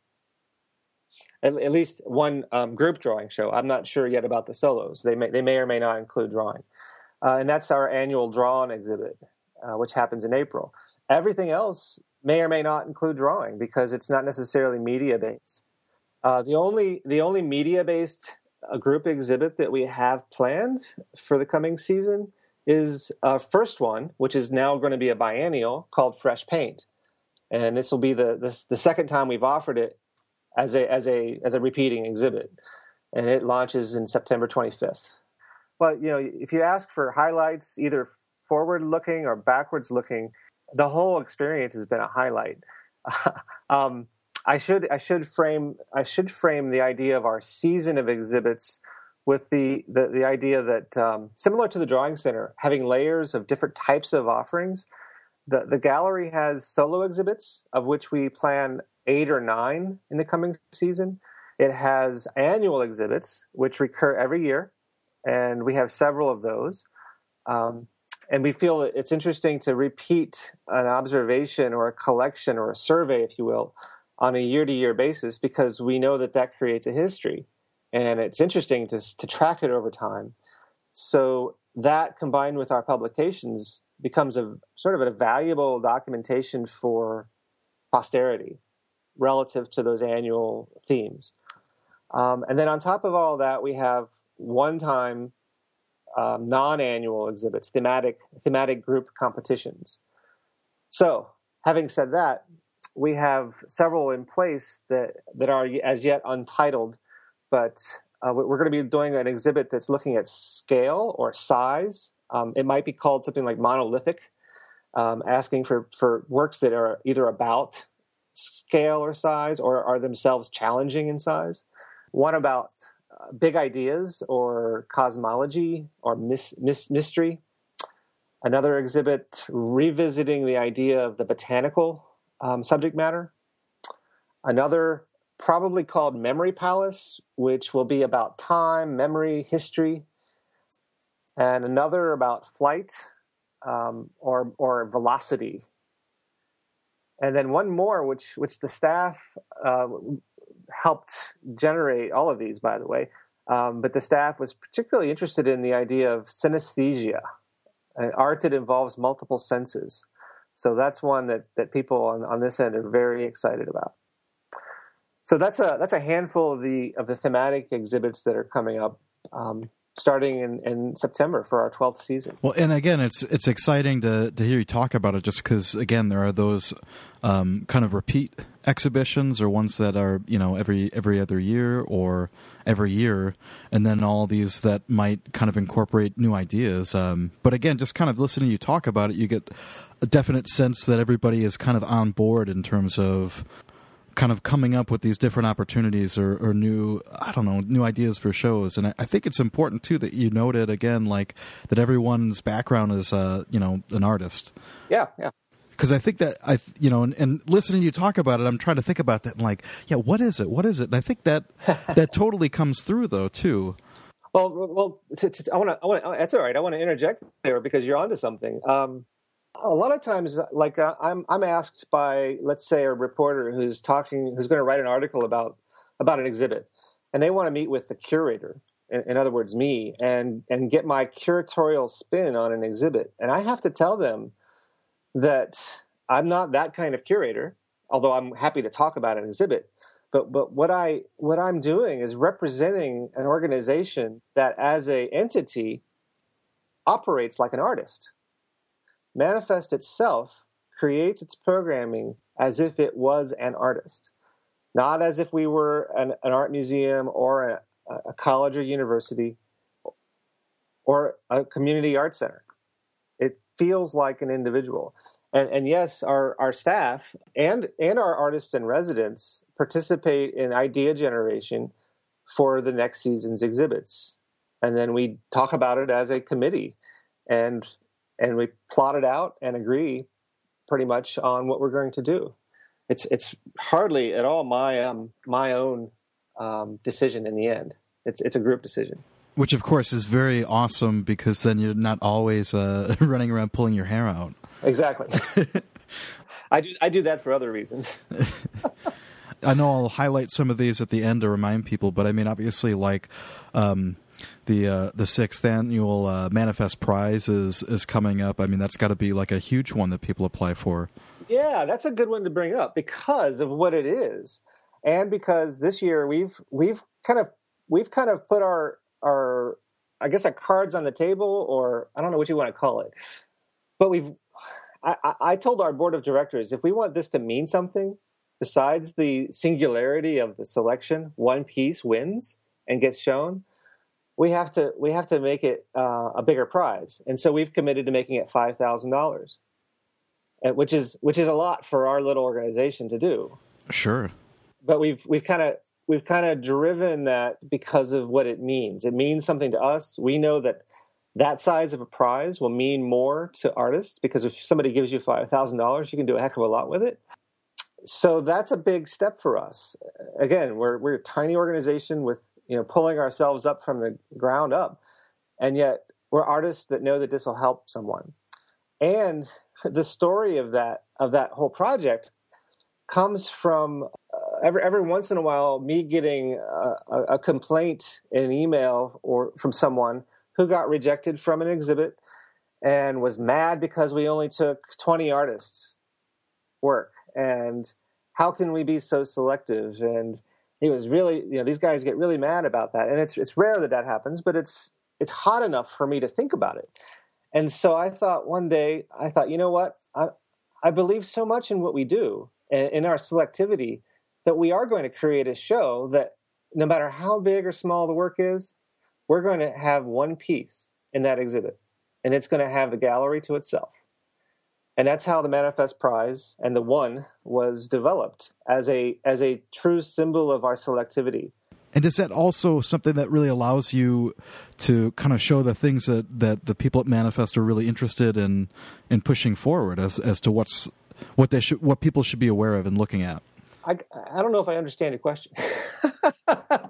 At, at least one um, group drawing show. I'm not sure yet about the solos. They may, they may or may not include drawing. Uh, and that's our annual Draw-On exhibit, uh, which happens in April. Everything else may or may not include drawing because it's not necessarily media-based. Uh, the only the only media-based uh, group exhibit that we have planned for the coming season is our first one, which is now going to be a biennial, called Fresh Paint. And this will be the, the the second time we've offered it as a as a as a repeating exhibit, and it launches in September twenty-fifth. But you know, if you ask for highlights, either forward-looking or backwards-looking, the whole experience has been a highlight. um, I should I should frame I should frame the idea of our season of exhibits with the the, the idea that um, similar to the Drawing Center, having layers of different types of offerings. The the gallery has solo exhibits, of which we plan eight or nine in the coming season. It has annual exhibits, which recur every year, and we have several of those. Um, and we feel that it's interesting to repeat an observation or a collection or a survey, if you will, on a year-to-year basis, because we know that that creates a history, and it's interesting to to track it over time. So that, combined with our publications, becomes a sort of a valuable documentation for posterity relative to those annual themes. Um, and then on top of all that, we have one-time um, non-annual exhibits, thematic thematic group competitions. So having said that, we have several in place that, that are as yet untitled, but uh, we're going to be doing an exhibit that's looking at scale or size. Um, it might be called something like monolithic, um, asking for, for works that are either about scale or size or are themselves challenging in size. One about uh, big ideas or cosmology or mis- mis- mystery. Another exhibit revisiting the idea of the botanical um, subject matter. Another probably called Memory Palace, which will be about time, memory, history. and another about flight um, or or velocity. And then one more, which which the staff uh, helped generate all of these, by the way. Um, but the staff was particularly interested in the idea of synesthesia, an art that involves multiple senses. So that's one that, that people on, on this end are very excited about. So that's a that's a handful of the of the thematic exhibits that are coming up, um, starting in, in September for our twelfth season. Well, and again, it's it's exciting to to hear you talk about it, just because again, there are those um, kind of repeat exhibitions or ones that are, you know, every every other year or every year, and then all these that might kind of incorporate new ideas. Um, but again, just kind of listening to you talk about it, you get a definite sense that everybody is kind of on board in terms of kind of coming up with these different opportunities or, or new, I don't know, new ideas for shows. And I, I think it's important too that you noted again, like that everyone's background is, uh, you know, an artist. Yeah. Yeah. Because I think that I, you know, and, and listening to you talk about it, I'm trying to think about that and like, yeah, what is it? What is it? And I think that that totally comes through though too. Well, well, to, to, I want to, I want to, that's all right. I want to interject there because you're onto something. Um, A lot of times, like uh, I'm, I'm asked by, let's say, a reporter who's talking, who's going to write an article about about an exhibit, and they want to meet with the curator, in, in other words, me, and and get my curatorial spin on an exhibit. And I have to tell them that I'm not that kind of curator, although I'm happy to talk about an exhibit. But but what I what I'm doing is representing an organization that, as a entity, operates like an artist. Manifest itself creates its programming as if it was an artist, not as if we were an, an art museum or a, a college or university or a community art center. It feels like an individual. And, and yes, our, our staff and, and our artists and residents participate in idea generation for the next season's exhibits. And then we talk about it as a committee. And And we plot it out and agree pretty much on what we're going to do. It's it's hardly at all my um, my own um, decision in the end. It's it's a group decision. Which, of course, is very awesome because then you're not always uh, running around pulling your hair out. Exactly. I do I do that for other reasons. I know I'll highlight some of these at the end to remind people, but I mean, obviously, like. Um, The uh, the sixth annual uh, Manifest Prize is, is coming up. I mean, that's got to be like a huge one that people apply for. Yeah, that's a good one to bring up because of what it is, and because this year we've we've kind of we've kind of put our our I guess our cards on the table, or I don't know what you want to call it, but we've. I, I told our board of directors if we want this to mean something besides the singularity of the selection, one piece wins and gets shown. We have to we have to make it uh, a bigger prize, and so we've committed to making it five thousand dollars, which is which is a lot for our little organization to do. Sure, but we've we've kind of we've kind of driven that because of what it means. It means something to us. We know that that size of a prize will mean more to artists because if somebody gives you five thousand dollars, you can do a heck of a lot with it. So that's a big step for us. Again, we're we're a tiny organization with. You know, pulling ourselves up from the ground up. And yet we're artists that know that this will help someone. And the story of that of that whole project comes from uh, every every once in a while me getting a, a complaint in an email or from someone who got rejected from an exhibit and was mad because we only took twenty artists' work. And how can we be so selective? And he was really, you know, these guys get really mad about that. And it's it's rare that that happens, but it's it's hot enough for me to think about it. And so I thought one day, I thought, you know what? I, I believe so much in what we do, in, in our selectivity, that we are going to create a show that no matter how big or small the work is, we're going to have one piece in that exhibit. And it's going to have the gallery to itself. And that's how the Manifest Prize and the one was developed as a as a true symbol of our selectivity. And is that also something that really allows you to kind of show the things that, that the people at Manifest are really interested in in pushing forward as as to what's what they should what people should be aware of and looking at? I, I don't know if I understand your question.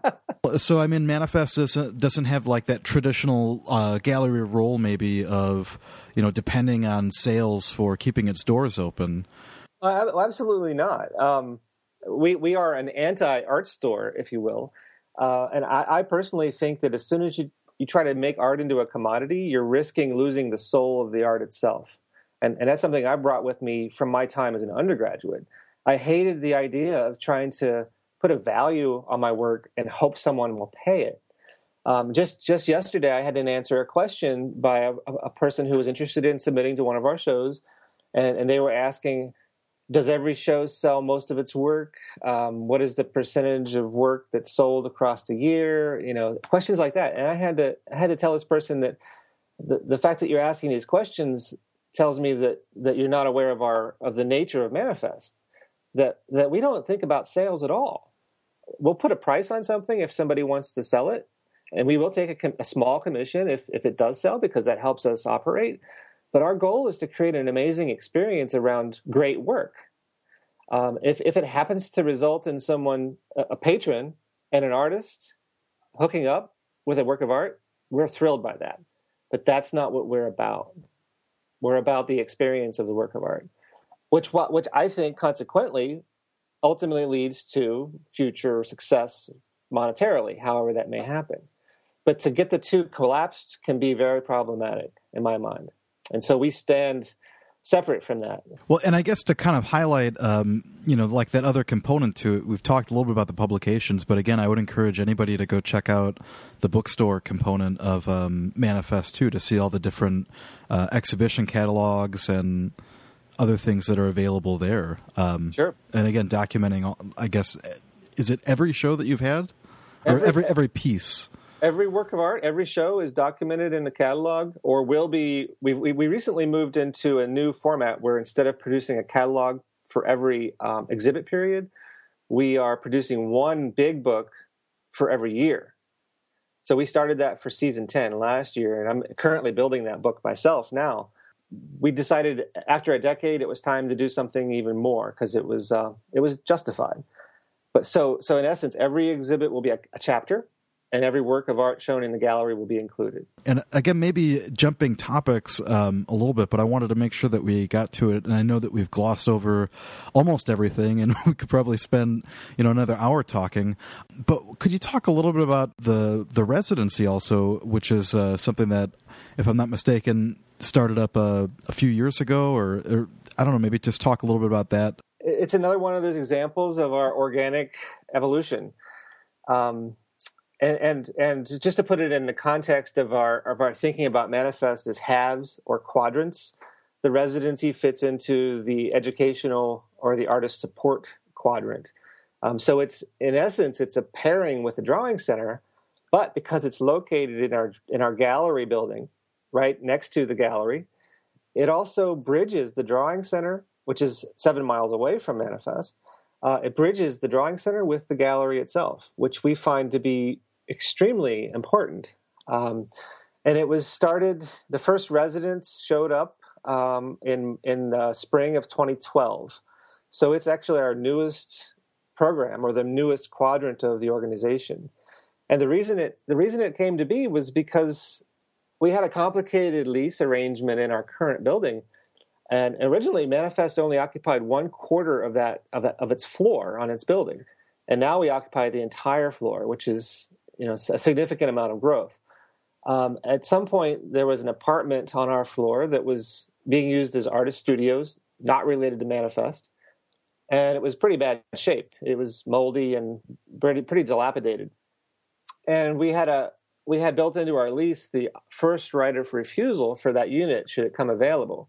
Well, so I mean, Manifest doesn't, doesn't have like that traditional uh, gallery role, maybe of, you know, depending on sales for keeping its doors open. Uh, absolutely not. Um, we we are an anti-art store, if you will, uh, and I, I personally think that as soon as you you try to make art into a commodity, you're risking losing the soul of the art itself, and and that's something I brought with me from my time as an undergraduate. I hated the idea of trying to put a value on my work and hope someone will pay it. Um, just just yesterday, I had to answer a question by a, a person who was interested in submitting to one of our shows, and, and they were asking, does every show sell most of its work? Um, what is the percentage of work that's sold across the year? You know, questions like that. And I had to I had to tell this person that the, the fact that you're asking these questions tells me that that you're not aware of our of the nature of Manifest. That that we don't think about sales at all. We'll put a price on something if somebody wants to sell it, and we will take a, a small commission if, if it does sell, because that helps us operate. But our goal is to create an amazing experience around great work. Um, if, if it happens to result in someone, a patron and an artist, hooking up with a work of art, we're thrilled by that. But that's not what we're about. We're about the experience of the work of art, which which I think consequently ultimately leads to future success monetarily, however that may happen. But to get the two collapsed can be very problematic in my mind. And so we stand separate from that. Well, and I guess to kind of highlight, um, you know, like that other component to it, we've talked a little bit about the publications, but again, I would encourage anybody to go check out the bookstore component of um, Manifest too, to see all the different uh, exhibition catalogs and other things that are available there. Um, sure. And again, documenting, I guess, is it every show that you've had? Or every every, every piece? Every work of art, every show is documented in the catalog, or will be. We've, we we recently moved into a new format where instead of producing a catalog for every um, exhibit period, we are producing one big book for every year. So we started that for season ten last year, and I'm currently building that book myself now. We decided after a decade it was time to do something even more because it was uh, it was justified. But so so in essence, every exhibit will be a, a chapter, and every work of art shown in the gallery will be included. And again, maybe jumping topics um, a little bit, but I wanted to make sure that we got to it. And I know that we've glossed over almost everything, and we could probably spend you know another hour talking. But could you talk a little bit about the the residency also, which is uh, something that, if I'm not mistaken, started up uh, a few years ago, or, or I don't know, maybe just talk a little bit about that. It's another one of those examples of our organic evolution. Um, and, and and just to put it in the context of our of our thinking about Manifest as halves or quadrants, the residency fits into the educational or the artist support quadrant. Um, so it's, in essence, it's a pairing with the Drawing Center, but because it's located in our in our gallery building, right next to the gallery, it also bridges the Drawing Center, which is seven miles away from Manifest. Uh, it bridges the Drawing Center with the gallery itself, which we find to be extremely important. Um, and it was started, the first residents showed up um, in, in the spring of twenty twelve. So it's actually our newest program, or the newest quadrant of the organization. And the reason it the reason it came to be was because we had a complicated lease arrangement in our current building, and originally Manifest only occupied one quarter of that of, of its floor on its building, and now we occupy the entire floor, which is you know a significant amount of growth. Um, at some point, there was an apartment on our floor that was being used as artist studios, not related to Manifest, and it was pretty bad shape. It was moldy and pretty pretty dilapidated, and we had a we had built into our lease the first right of refusal for that unit should it come available.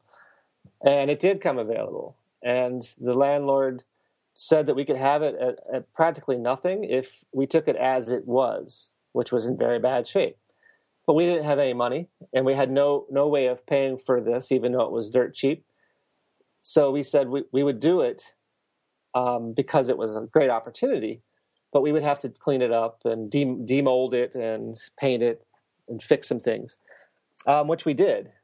And it did come available. And the landlord said that we could have it at, at practically nothing if we took it as it was, which was in very bad shape. But we didn't have any money, and we had no no way of paying for this, even though it was dirt cheap. So we said we, we would do it um, because it was a great opportunity, but we would have to clean it up and de- demold it and paint it and fix some things, um, which we did.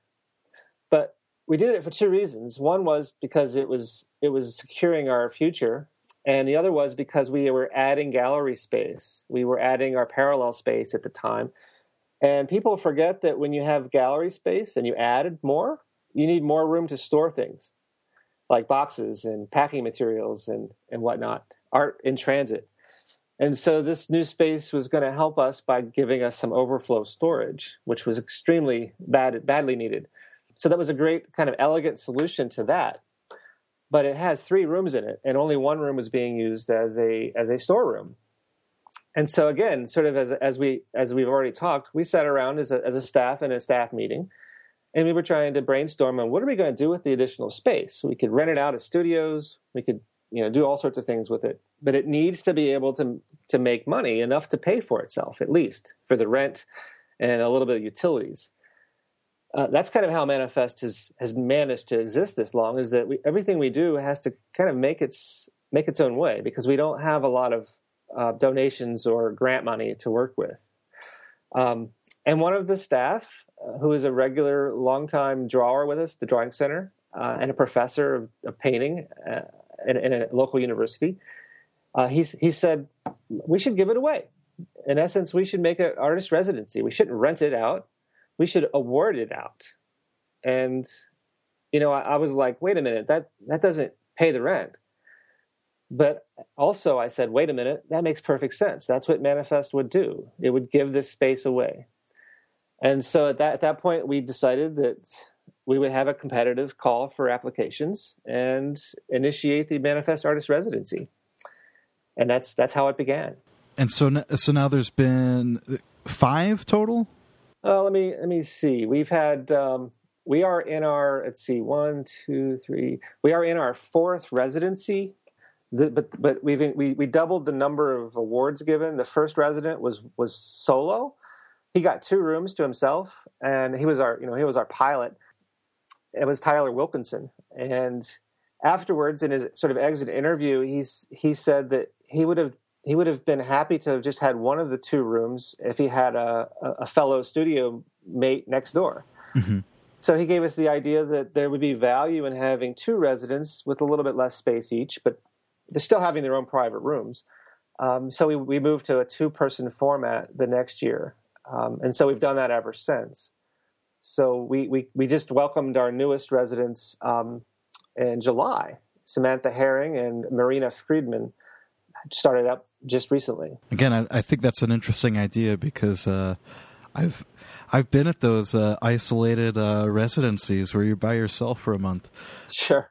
But we did it for two reasons. One was because it was it was securing our future, And the other was because we were adding gallery space. We were adding our parallel space at the time. And people forget that when you have gallery space and you added more, you need more room to store things like boxes and packing materials and, and whatnot, art in transit. And so this new space was going to help us by giving us some overflow storage, which was extremely bad, badly needed. So that was a great kind of elegant solution to that. But it has three rooms in it, and only one room was being used as a as a storeroom. And so again, sort of as as we as we've already talked, we sat around as a as a staff in a staff meeting, and we were trying to brainstorm on what are we going to do with the additional space. We could rent it out as studios. We could you know do all sorts of things with it, but it needs to be able to to make money enough to pay for itself, at least for the rent and a little bit of utilities. Uh, that's kind of how Manifest has has managed to exist this long. Is that we, everything we do has to kind of make its make its own way because we don't have a lot of uh, donations or grant money to work with. Um, and one of the staff, uh, who is a regular, longtime drawer with us, the Drawing Center, uh, and a professor of, of painting uh, in, in a local university, uh, he's he said we should give it away. In essence, we should make an artist residency. We shouldn't rent it out. We should award it out. And, you know, I, I was like, wait a minute, that, that doesn't pay the rent. But also I said, wait a minute, that makes perfect sense. That's what Manifest would do. It would give this space away. And so at that, at that point, we decided that we would have a competitive call for applications and initiate the Manifest Artist Residency. And that's that's how it began. And so, so now there's been five total? Uh, let me let me see. We've had um, we are in our let's see one two three. We are in our fourth residency, the, but but we've we we doubled the number of awards given. The first resident was was solo. He got two rooms to himself, and he was our you know he was our pilot. It was Tyler Wilkinson, and afterwards in his sort of exit interview, he's he said that he would have. He would have been happy to have just had one of the two rooms if he had a, a fellow studio mate next door. Mm-hmm. So he gave us the idea that there would be value in having two residents with a little bit less space each, but they're still having their own private rooms. Um, so we, we moved to a two-person format the next year. Um, and so we've done that ever since. So we, we, we just welcomed our newest residents um, in July, Samantha Herring and Marina Friedman. Started up just recently. Again, I, I think that's an interesting idea because uh, I've I've been at those uh, isolated uh, residencies where you're by yourself for a month. Sure,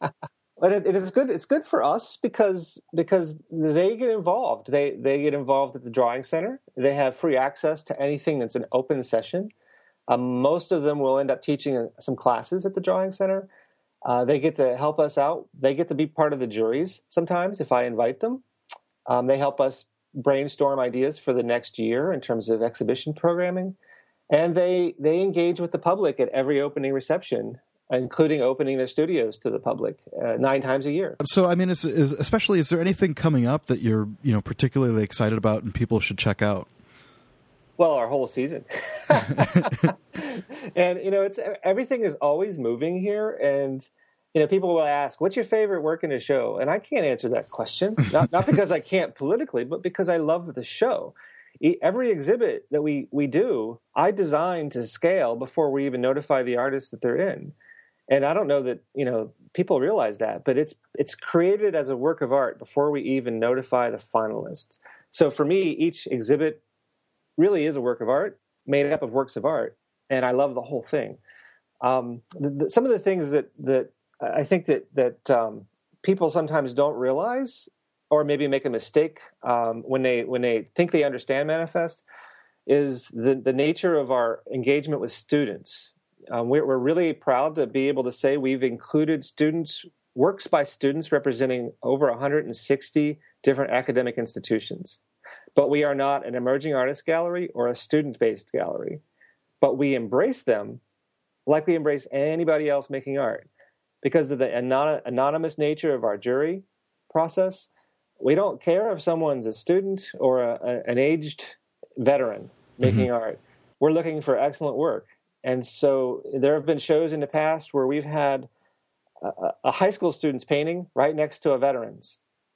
but it, it is good. It's good for us because because they get involved. They they get involved at the Drawing Center. They have free access to anything that's an open session. Um, most of them will end up teaching some classes at the Drawing Center. Uh, they get to help us out. They get to be part of the juries sometimes if I invite them. Um, they help us brainstorm ideas for the next year in terms of exhibition programming. And they they engage with the public at every opening reception, including opening their studios to the public uh, nine times a year. So, I mean, is, is, especially, is there anything coming up that you're you know particularly excited about and people should check out? Well, our whole season. And, you know, it's everything is always moving here. And you know, people will ask, what's your favorite work in a show? And I can't answer that question, not, not because I can't politically, but because I love the show. Every exhibit that we, we do, I design to scale before we even notify the artists that they're in. And I don't know that, you know, people realize that, but it's it's created as a work of art before we even notify the finalists. So for me, each exhibit really is a work of art made up of works of art, and I love the whole thing. Um, the, the, some of the things that that I think that that um, people sometimes don't realize, or maybe make a mistake um, when they when they think they understand Manifest, is the the nature of our engagement with students. Um, we're, we're really proud to be able to say we've included students, works by students representing over one hundred sixty different academic institutions. But we are not an emerging artist gallery or a student-based gallery. But we embrace them like we embrace anybody else making art. Because of the anon- anonymous nature of our jury process, we don't care if someone's a student or a, a, an aged veteran making mm-hmm. art. We're looking for excellent work. And so there have been shows in the past where we've had a, a high school student's painting right next to a veteran's.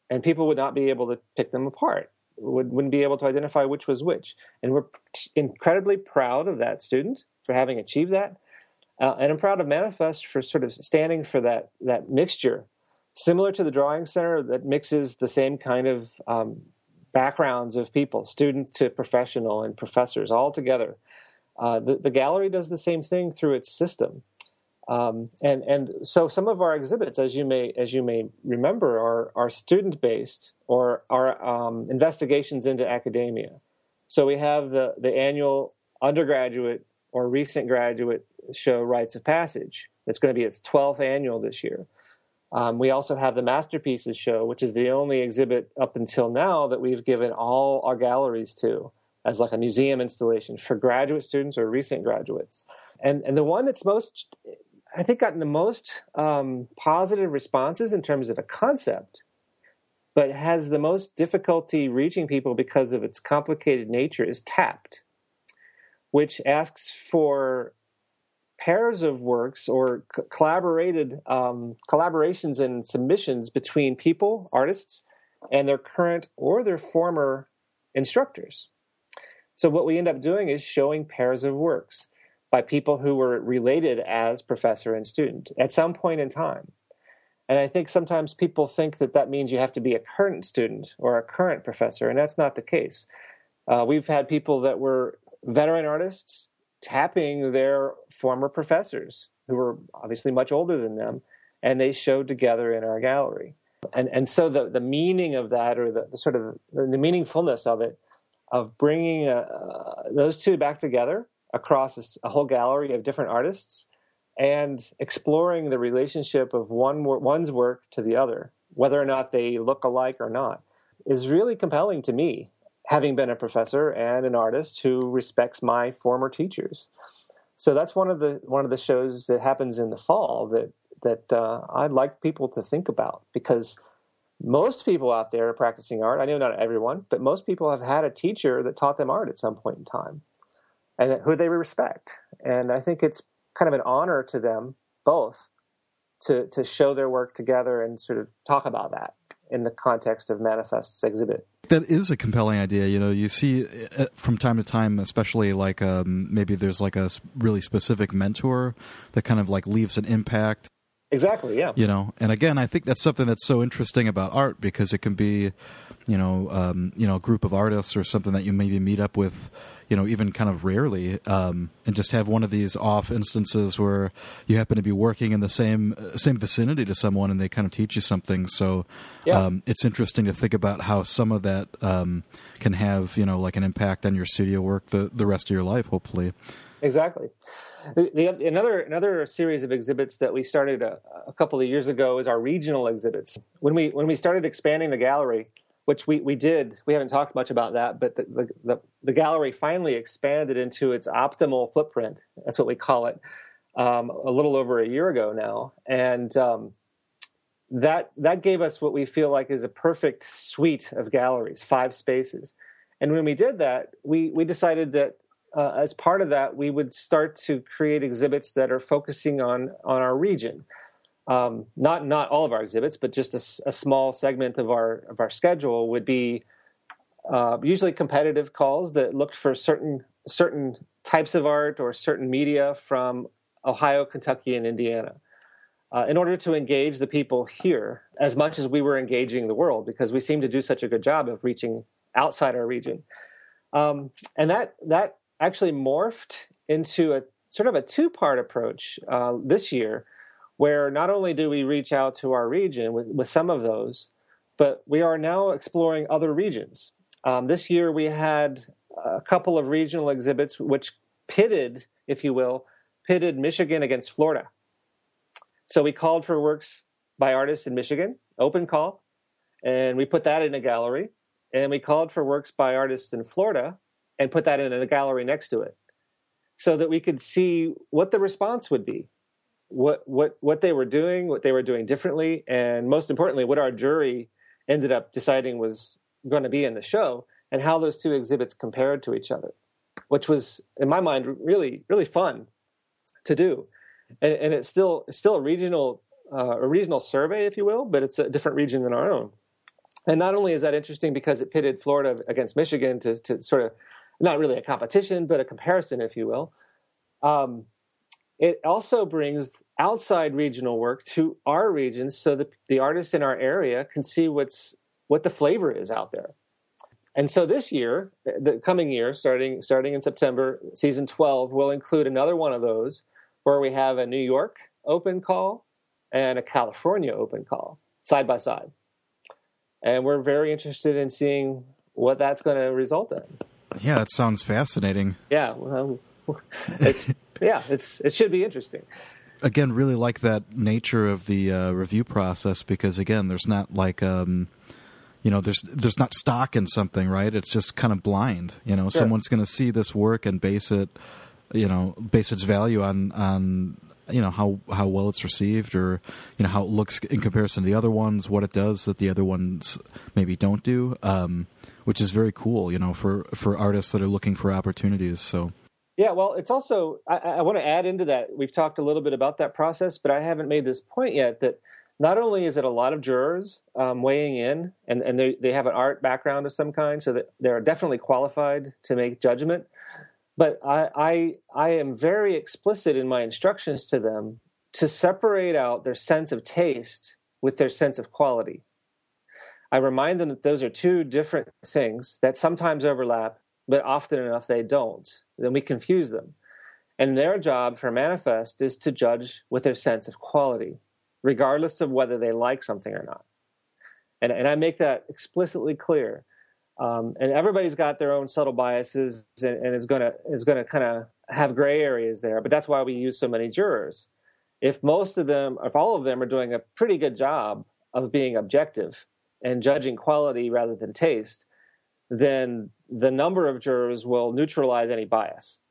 and people would not be able to pick them apart, would, wouldn't be able to identify which was which. And we're incredibly proud of that student for having achieved that. Uh, and I'm proud of Manifest for sort of standing for that that mixture, similar to the Drawing Center that mixes the same kind of um, backgrounds of people, student to professional and professors all together. Uh, the, the gallery does the same thing through its system. Um, and and so some of our exhibits, as you may as you may remember, are are student based or are um, investigations into academia. So we have the the annual undergraduate or recent graduate show, Rites of Passage. It's going to be its twelfth annual this year. Um, we also have the Masterpieces show, which is the only exhibit up until now that we've given all our galleries to as like a museum installation for graduate students or recent graduates. And and the one that's most, I think, gotten the most um, positive responses in terms of a concept, but has the most difficulty reaching people because of its complicated nature is Tapped, which asks for pairs of works or c- collaborated um, collaborations and submissions between people, artists, and their current or their former instructors. So what we end up doing is showing pairs of works by people who were related as professor and student at some point in time. And I think sometimes people think that that means you have to be a current student or a current professor, and that's not the case. Uh, we've had people that were veteran artists tapping their former professors who were obviously much older than them, and they showed together in our gallery. And and so the, the meaning of that, or the, the sort of the meaningfulness of it, of bringing uh, those two back together across a, a whole gallery of different artists and exploring the relationship of one one's work to the other, whether or not they look alike or not, is really compelling to me, having been a professor and an artist who respects my former teachers. So that's one of the one of the shows that happens in the fall that that uh, I'd like people to think about, because most people out there practicing art, I know not everyone, but most people have had a teacher that taught them art at some point in time, and that, who they respect. And I think it's kind of an honor to them both to to show their work together and sort of talk about that in the context of Manifest's exhibit. That is a compelling idea. You know, you see from time to time, especially like um, maybe there's like a really specific mentor that kind of like leaves an impact. Exactly, yeah. You know, and again, I think that's something that's so interesting about art, because it can be, you know, um, you know, a group of artists or something that you maybe meet up with, you know, even kind of rarely, um, and just have one of these off instances where you happen to be working in the same same vicinity to someone and they kind of teach you something. So yeah. um, it's interesting to think about how some of that um, can have, you know, like an impact on your studio work the, the rest of your life, hopefully. Exactly. The, the, another another series of exhibits that we started a, a couple of years ago is our regional exhibits. When we when we started expanding the gallery, which we, we did, we haven't talked much about that, but the, the, the, the gallery finally expanded into its optimal footprint. That's what we call it, um, a little over a year ago now. And um, that that gave us what we feel like is a perfect suite of galleries, five spaces. And when we did that, we, we decided that uh, as part of that, we would start to create exhibits that are focusing on, on our region. Um, not not all of our exhibits, but just a, a small segment of our of our schedule would be uh, usually competitive calls that looked for certain certain types of art or certain media from Ohio, Kentucky, and Indiana, uh, in order to engage the people here as much as we were engaging the world, because we seem to do such a good job of reaching outside our region. Um, and that that actually morphed into a sort of a two-part approach uh, this year, where not only do we reach out to our region with, with some of those, but we are now exploring other regions. Um, this year we had a couple of regional exhibits which pitted, if you will, pitted Michigan against Florida. So we called for works by artists in Michigan, open call, and we put that in a gallery. And we called for works by artists in Florida and put that in a gallery next to it, so that we could see what the response would be. What what what they were doing, what they were doing differently, and most importantly, what our jury ended up deciding was going to be in the show, and how those two exhibits compared to each other, which was, in my mind, really really fun to do. And, and it's still it's still a regional uh, a regional survey, if you will, but it's a different region than our own. And not only is that interesting because it pitted Florida against Michigan to, to sort of, not really a competition, but a comparison, if you will. Um, it also brings outside regional work to our regions so that the artists in our area can see what's what the flavor is out there. And so this year, the coming year, starting starting in September, season twelve will include another one of those where we have a New York open call and a California open call side by side. And we're very interested in seeing what that's going to result in. Yeah, that sounds fascinating. Yeah, well, it's yeah, it's it should be interesting. Again, really like that nature of the uh, review process because again, there's not like um, you know, there's there's not stock in something, right? It's just kind of blind. You know, Sure. Someone's going to see this work and base it, you know, base its value on on you know how how well it's received or you know how it looks in comparison to the other ones, what it does that the other ones maybe don't do, um, which is very cool, you know, for for artists that are looking for opportunities. So yeah, well, it's also I, I want to add into that. We've talked a little bit about that process, but I haven't made this point yet that not only is it a lot of jurors um, weighing in, and and they they have an art background of some kind, so that they're definitely qualified to make judgment. But I, I I am very explicit in my instructions to them to separate out their sense of taste with their sense of quality. I remind them that those are two different things that sometimes overlap, but often enough they don't. Then we confuse them. And their job for Manifest is to judge with their sense of quality, regardless of whether they like something or not. And, and I make that explicitly clear. Um, and everybody's got their own subtle biases and, and is going to is going to kind of have gray areas there. But that's why we use so many jurors. If most of them, if all of them are doing a pretty good job of being objective and judging quality rather than taste, then the number of jurors will neutralize any bias.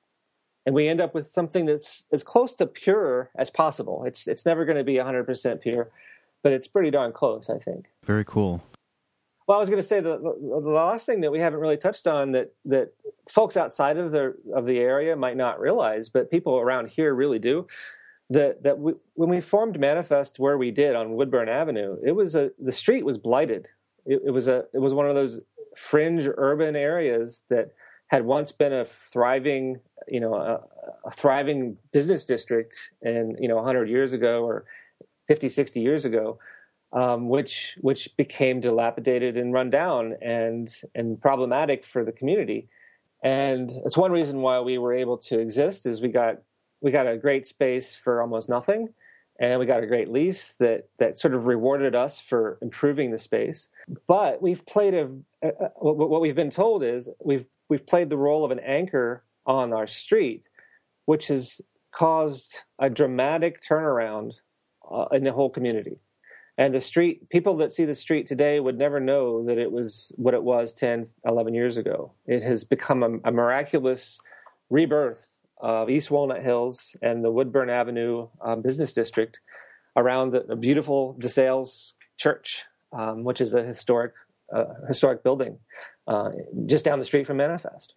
And we end up with something that's as close to pure as possible. It's it's never going to be one hundred percent pure, but it's pretty darn close, I think. very cool. Well, I was going to say the, the the last thing that we haven't really touched on that that folks outside of the of the area might not realize, but people around here really do. That that we, when we formed Manifest where we did on Woodburn Avenue, it was a the street was blighted. It, it was a it was one of those fringe urban areas that had once been a thriving you know a, a thriving business district, and you know one hundred years ago or fifty, sixty years ago. Um, which which became dilapidated and run down and and problematic for the community, and it's one reason why we were able to exist is we got we got a great space for almost nothing, and we got a great lease that that sort of rewarded us for improving the space. But we've played a, a, a what we've been told is we've we've played the role of an anchor on our street, which has caused a dramatic turnaround uh, in the whole community. And the street, people that see the street today would never know that it was what it was ten, eleven years ago. It has become a, a miraculous rebirth of East Walnut Hills and the Woodburn Avenue um, business district around the, the beautiful DeSales Church, um, which is a historic uh, historic building uh, just down the street from Manifest.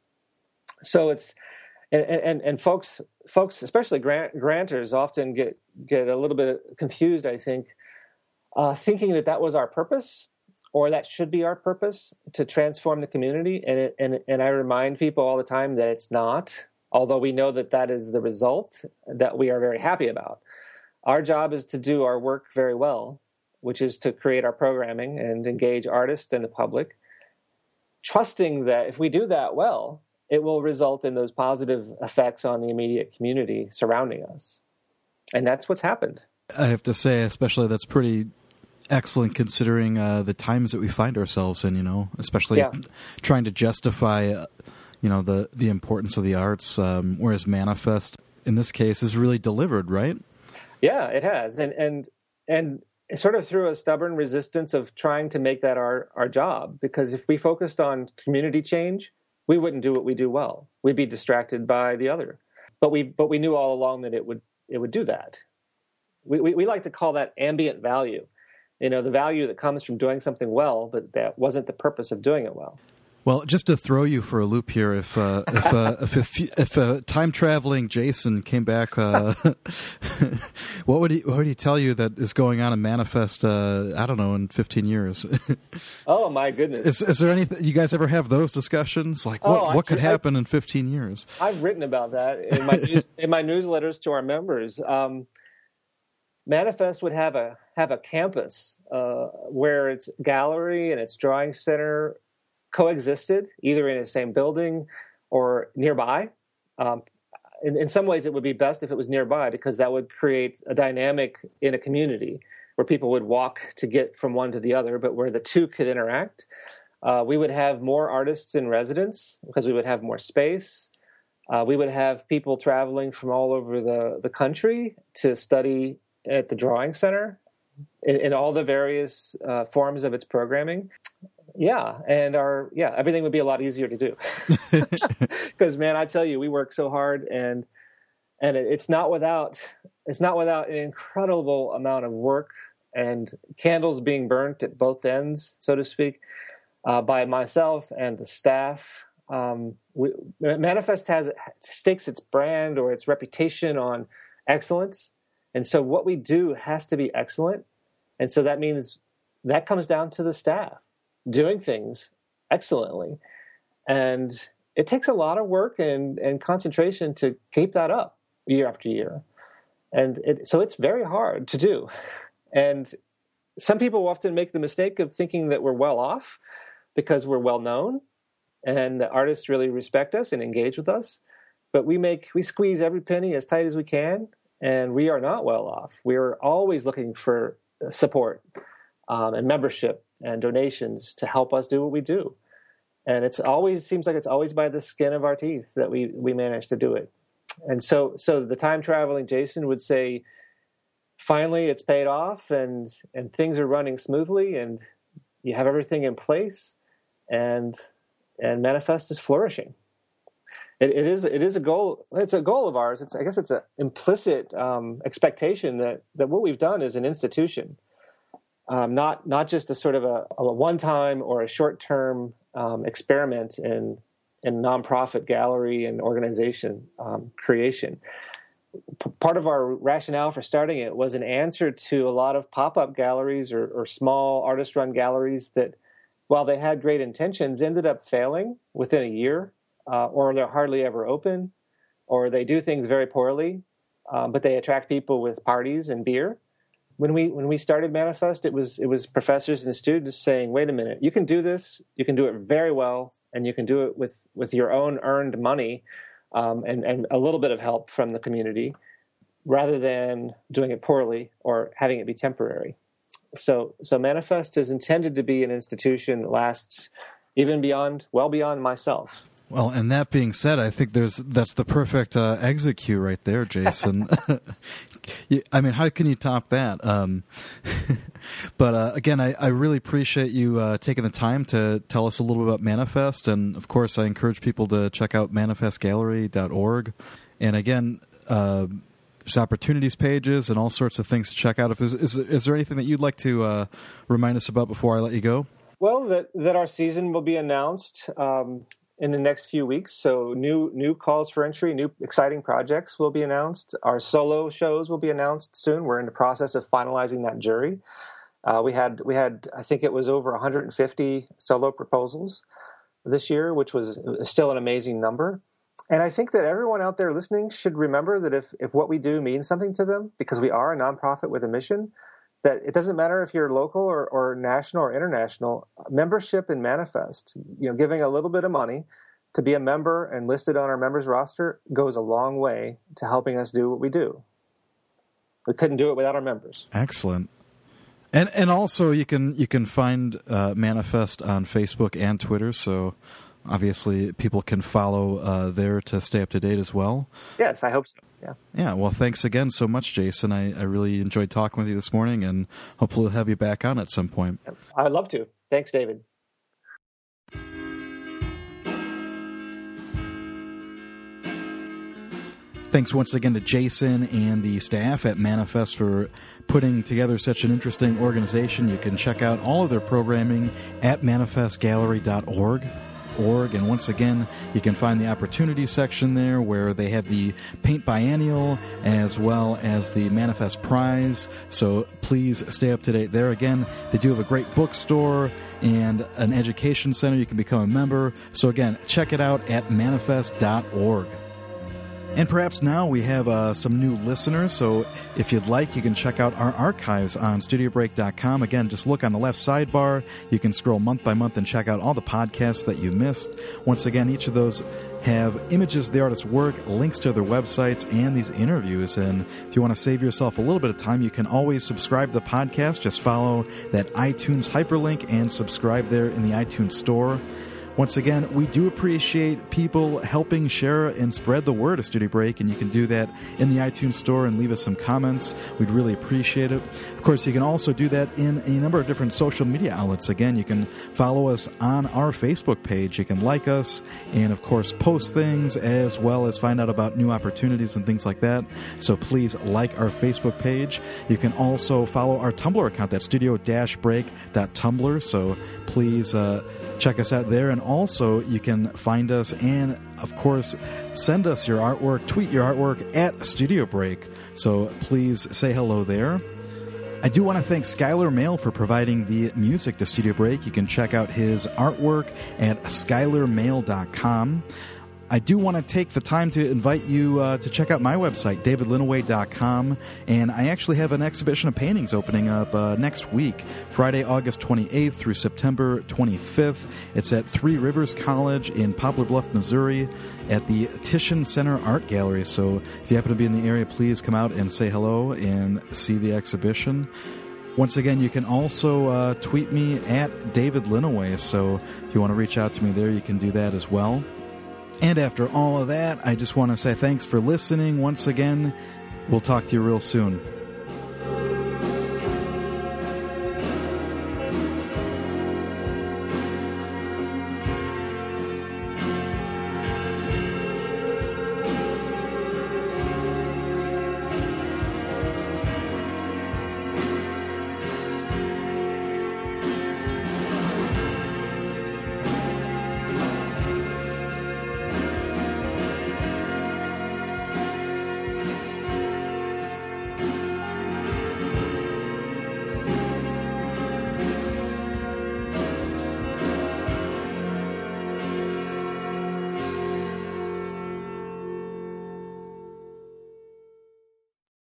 So it's and and, and folks folks especially grant, granters often get get a little bit confused, I think. Uh, thinking that that was our purpose, or that should be our purpose, to transform the community. And, it, and and I remind people all the time that it's not, although we know that that is the result that we are very happy about. Our job is to do our work very well, which is to create our programming and engage artists and the public, trusting that if we do that well, it will result in those positive effects on the immediate community surrounding us. And that's what's happened. I have to say, especially that's pretty excellent considering uh, the times that we find ourselves in, you know, especially Yeah. trying to justify, uh, you know, the, the importance of the arts, um, whereas Manifest, in this case, is really delivered, right? Yeah, it has. And and and sort of through a stubborn resistance of trying to make that our, our job. Because if we focused on community change, we wouldn't do what we do well. We'd be distracted by the other. But we but we knew all along that it would it would do that. We, we we like to call that ambient value, you know, the value that comes from doing something well, but that wasn't the purpose of doing it well. Well, just to throw you for a loop here, if uh, if, uh, if if if a time traveling Jason came back, uh, what would he what would he tell you that is going on in Manifest? Uh, I don't know, in fifteen years. Oh my goodness! Is, is there anything you guys ever have those discussions? Like what oh, what could actually, happen I, in fifteen years? I've written about that in my news, in my newsletters to our members. Um, Manifest would have a have a campus uh, where its gallery and its drawing center coexisted, either in the same building or nearby. Um, in, in some ways, it would be best if it was nearby, because that would create a dynamic in a community where people would walk to get from one to the other, but where the two could interact. Uh, we would have more artists in residence because we would have more space. Uh, we would have people traveling from all over the, the country to study at the Drawing Center in, in all the various uh, forms of its programming. Yeah, and our yeah, everything would be a lot easier to do. Because man, I tell you, we work so hard, and and it, it's not without it's not without an incredible amount of work and candles being burnt at both ends, so to speak, uh, by myself and the staff. Um, we, Manifest has stakes its brand or its reputation on excellence, and so what we do has to be excellent, and so that means that comes down to the staff doing things excellently. And it takes a lot of work and, and concentration to keep that up year after year. And it, so it's very hard to do. And some people often make the mistake of thinking that we're well off because we're well known and the artists really respect us and engage with us. But we make we squeeze every penny as tight as we can, and we are not well off. We are always looking for support um, and membership and donations to help us do what we do. And it's always seems like it's always by the skin of our teeth that we, we manage to do it. And so so the time traveling Jason would say, finally it's paid off and, and things are running smoothly and you have everything in place and and Manifest is flourishing. It, it is it is a goal. It's a goal of ours. It's I guess it's an implicit um, expectation that, that what we've done is an institution. Um, not not just a sort of a, a one-time or a short-term um, experiment in in nonprofit gallery and organization um, creation. P- part of our rationale for starting it was an answer to a lot of pop-up galleries or, or small artist-run galleries that, while they had great intentions, ended up failing within a year, uh, or they're hardly ever open, or they do things very poorly, um, but they attract people with parties and beer. When we when we started Manifest, it was it was professors and students saying, "Wait a minute, you can do this. You can do it very well, and you can do it with, with your own earned money, um, and and a little bit of help from the community, rather than doing it poorly or having it be temporary." So so Manifest is intended to be an institution that lasts even beyond, well beyond myself. Well, and that being said, I think there's that's the perfect uh, exit cue right there, Jason. I mean, how can you top that? Um, but uh, again, I, I really appreciate you uh, taking the time to tell us a little bit about Manifest. And, of course, I encourage people to check out manifest gallery dot org. And, again, uh, there's opportunities pages and all sorts of things to check out. If there's, is, is there anything that you'd like to uh, remind us about before I let you go? Well, that, that our season will be announced um in the next few weeks. So new new calls for entry, new exciting projects will be announced. Our solo shows will be announced soon. We're in the process of finalizing that jury. Uh, we had, we had, I think it was over one hundred fifty solo proposals this year, which was still an amazing number. And I think that everyone out there listening should remember that if, if what we do means something to them, because we are a nonprofit with a mission, that it doesn't matter if you're local or, or national or international, membership in Manifest, you know, giving a little bit of money to be a member and listed on our members roster goes a long way to helping us do what we do. We couldn't do it without our members. Excellent. And and also you can you can find uh, Manifest on Facebook and Twitter, so obviously people can follow uh, there to stay up to date as well. Yes, I hope so. Yeah. Yeah. Well, thanks again so much, Jason. I, I really enjoyed talking with you this morning, and hopefully we'll have you back on at some point. I'd love to. Thanks, David. Thanks once again to Jason and the staff at Manifest for putting together such an interesting organization. You can check out all of their programming at manifest gallery dot org. org. And once again, you can find the opportunity section there where they have the Paint Biennial as well as the Manifest Prize. So please stay up to date there. Again, they do have a great bookstore and an education center. You can become a member. So again, check it out at manifest dot org. And perhaps now we have uh, some new listeners, so if you'd like, you can check out our archives on studio break dot com. Again, just look on the left sidebar. You can scroll month by month and check out all the podcasts that you missed. Once again, each of those have images of the artist's work, links to their websites, and these interviews. And if you want to save yourself a little bit of time, you can always subscribe to the podcast. Just follow that iTunes hyperlink and subscribe there in the iTunes store. Once again, we do appreciate people helping share and spread the word of Studio Break, and you can do that in the iTunes store and leave us some comments. We'd really appreciate it. Of course, you can also do that in a number of different social media outlets. Again, you can follow us on our Facebook page. You can like us and, of course, post things as well as find out about new opportunities and things like that. So please like our Facebook page. You can also follow our Tumblr account. That's studio break dot tumblr. So please uh, check us out there. And also, you can find us and, of course, send us your artwork, tweet your artwork at Studio Break. So please say hello there. I do want to thank Skylar Mail for providing the music to Studio Break. You can check out his artwork at skylar mail dot com. I do want to take the time to invite you uh, to check out my website, david linaway dot com, and I actually have an exhibition of paintings opening up uh, next week, Friday, August twenty-eighth through September twenty-fifth. It's at Three Rivers College in Poplar Bluff, Missouri, at the Titian Center Art Gallery. So if you happen to be in the area, please come out and say hello and see the exhibition. Once again, you can also uh, tweet me at David Linaway, so if you want to reach out to me there, you can do that as well. And after all of that, I just want to say thanks for listening once again. We'll talk to you real soon.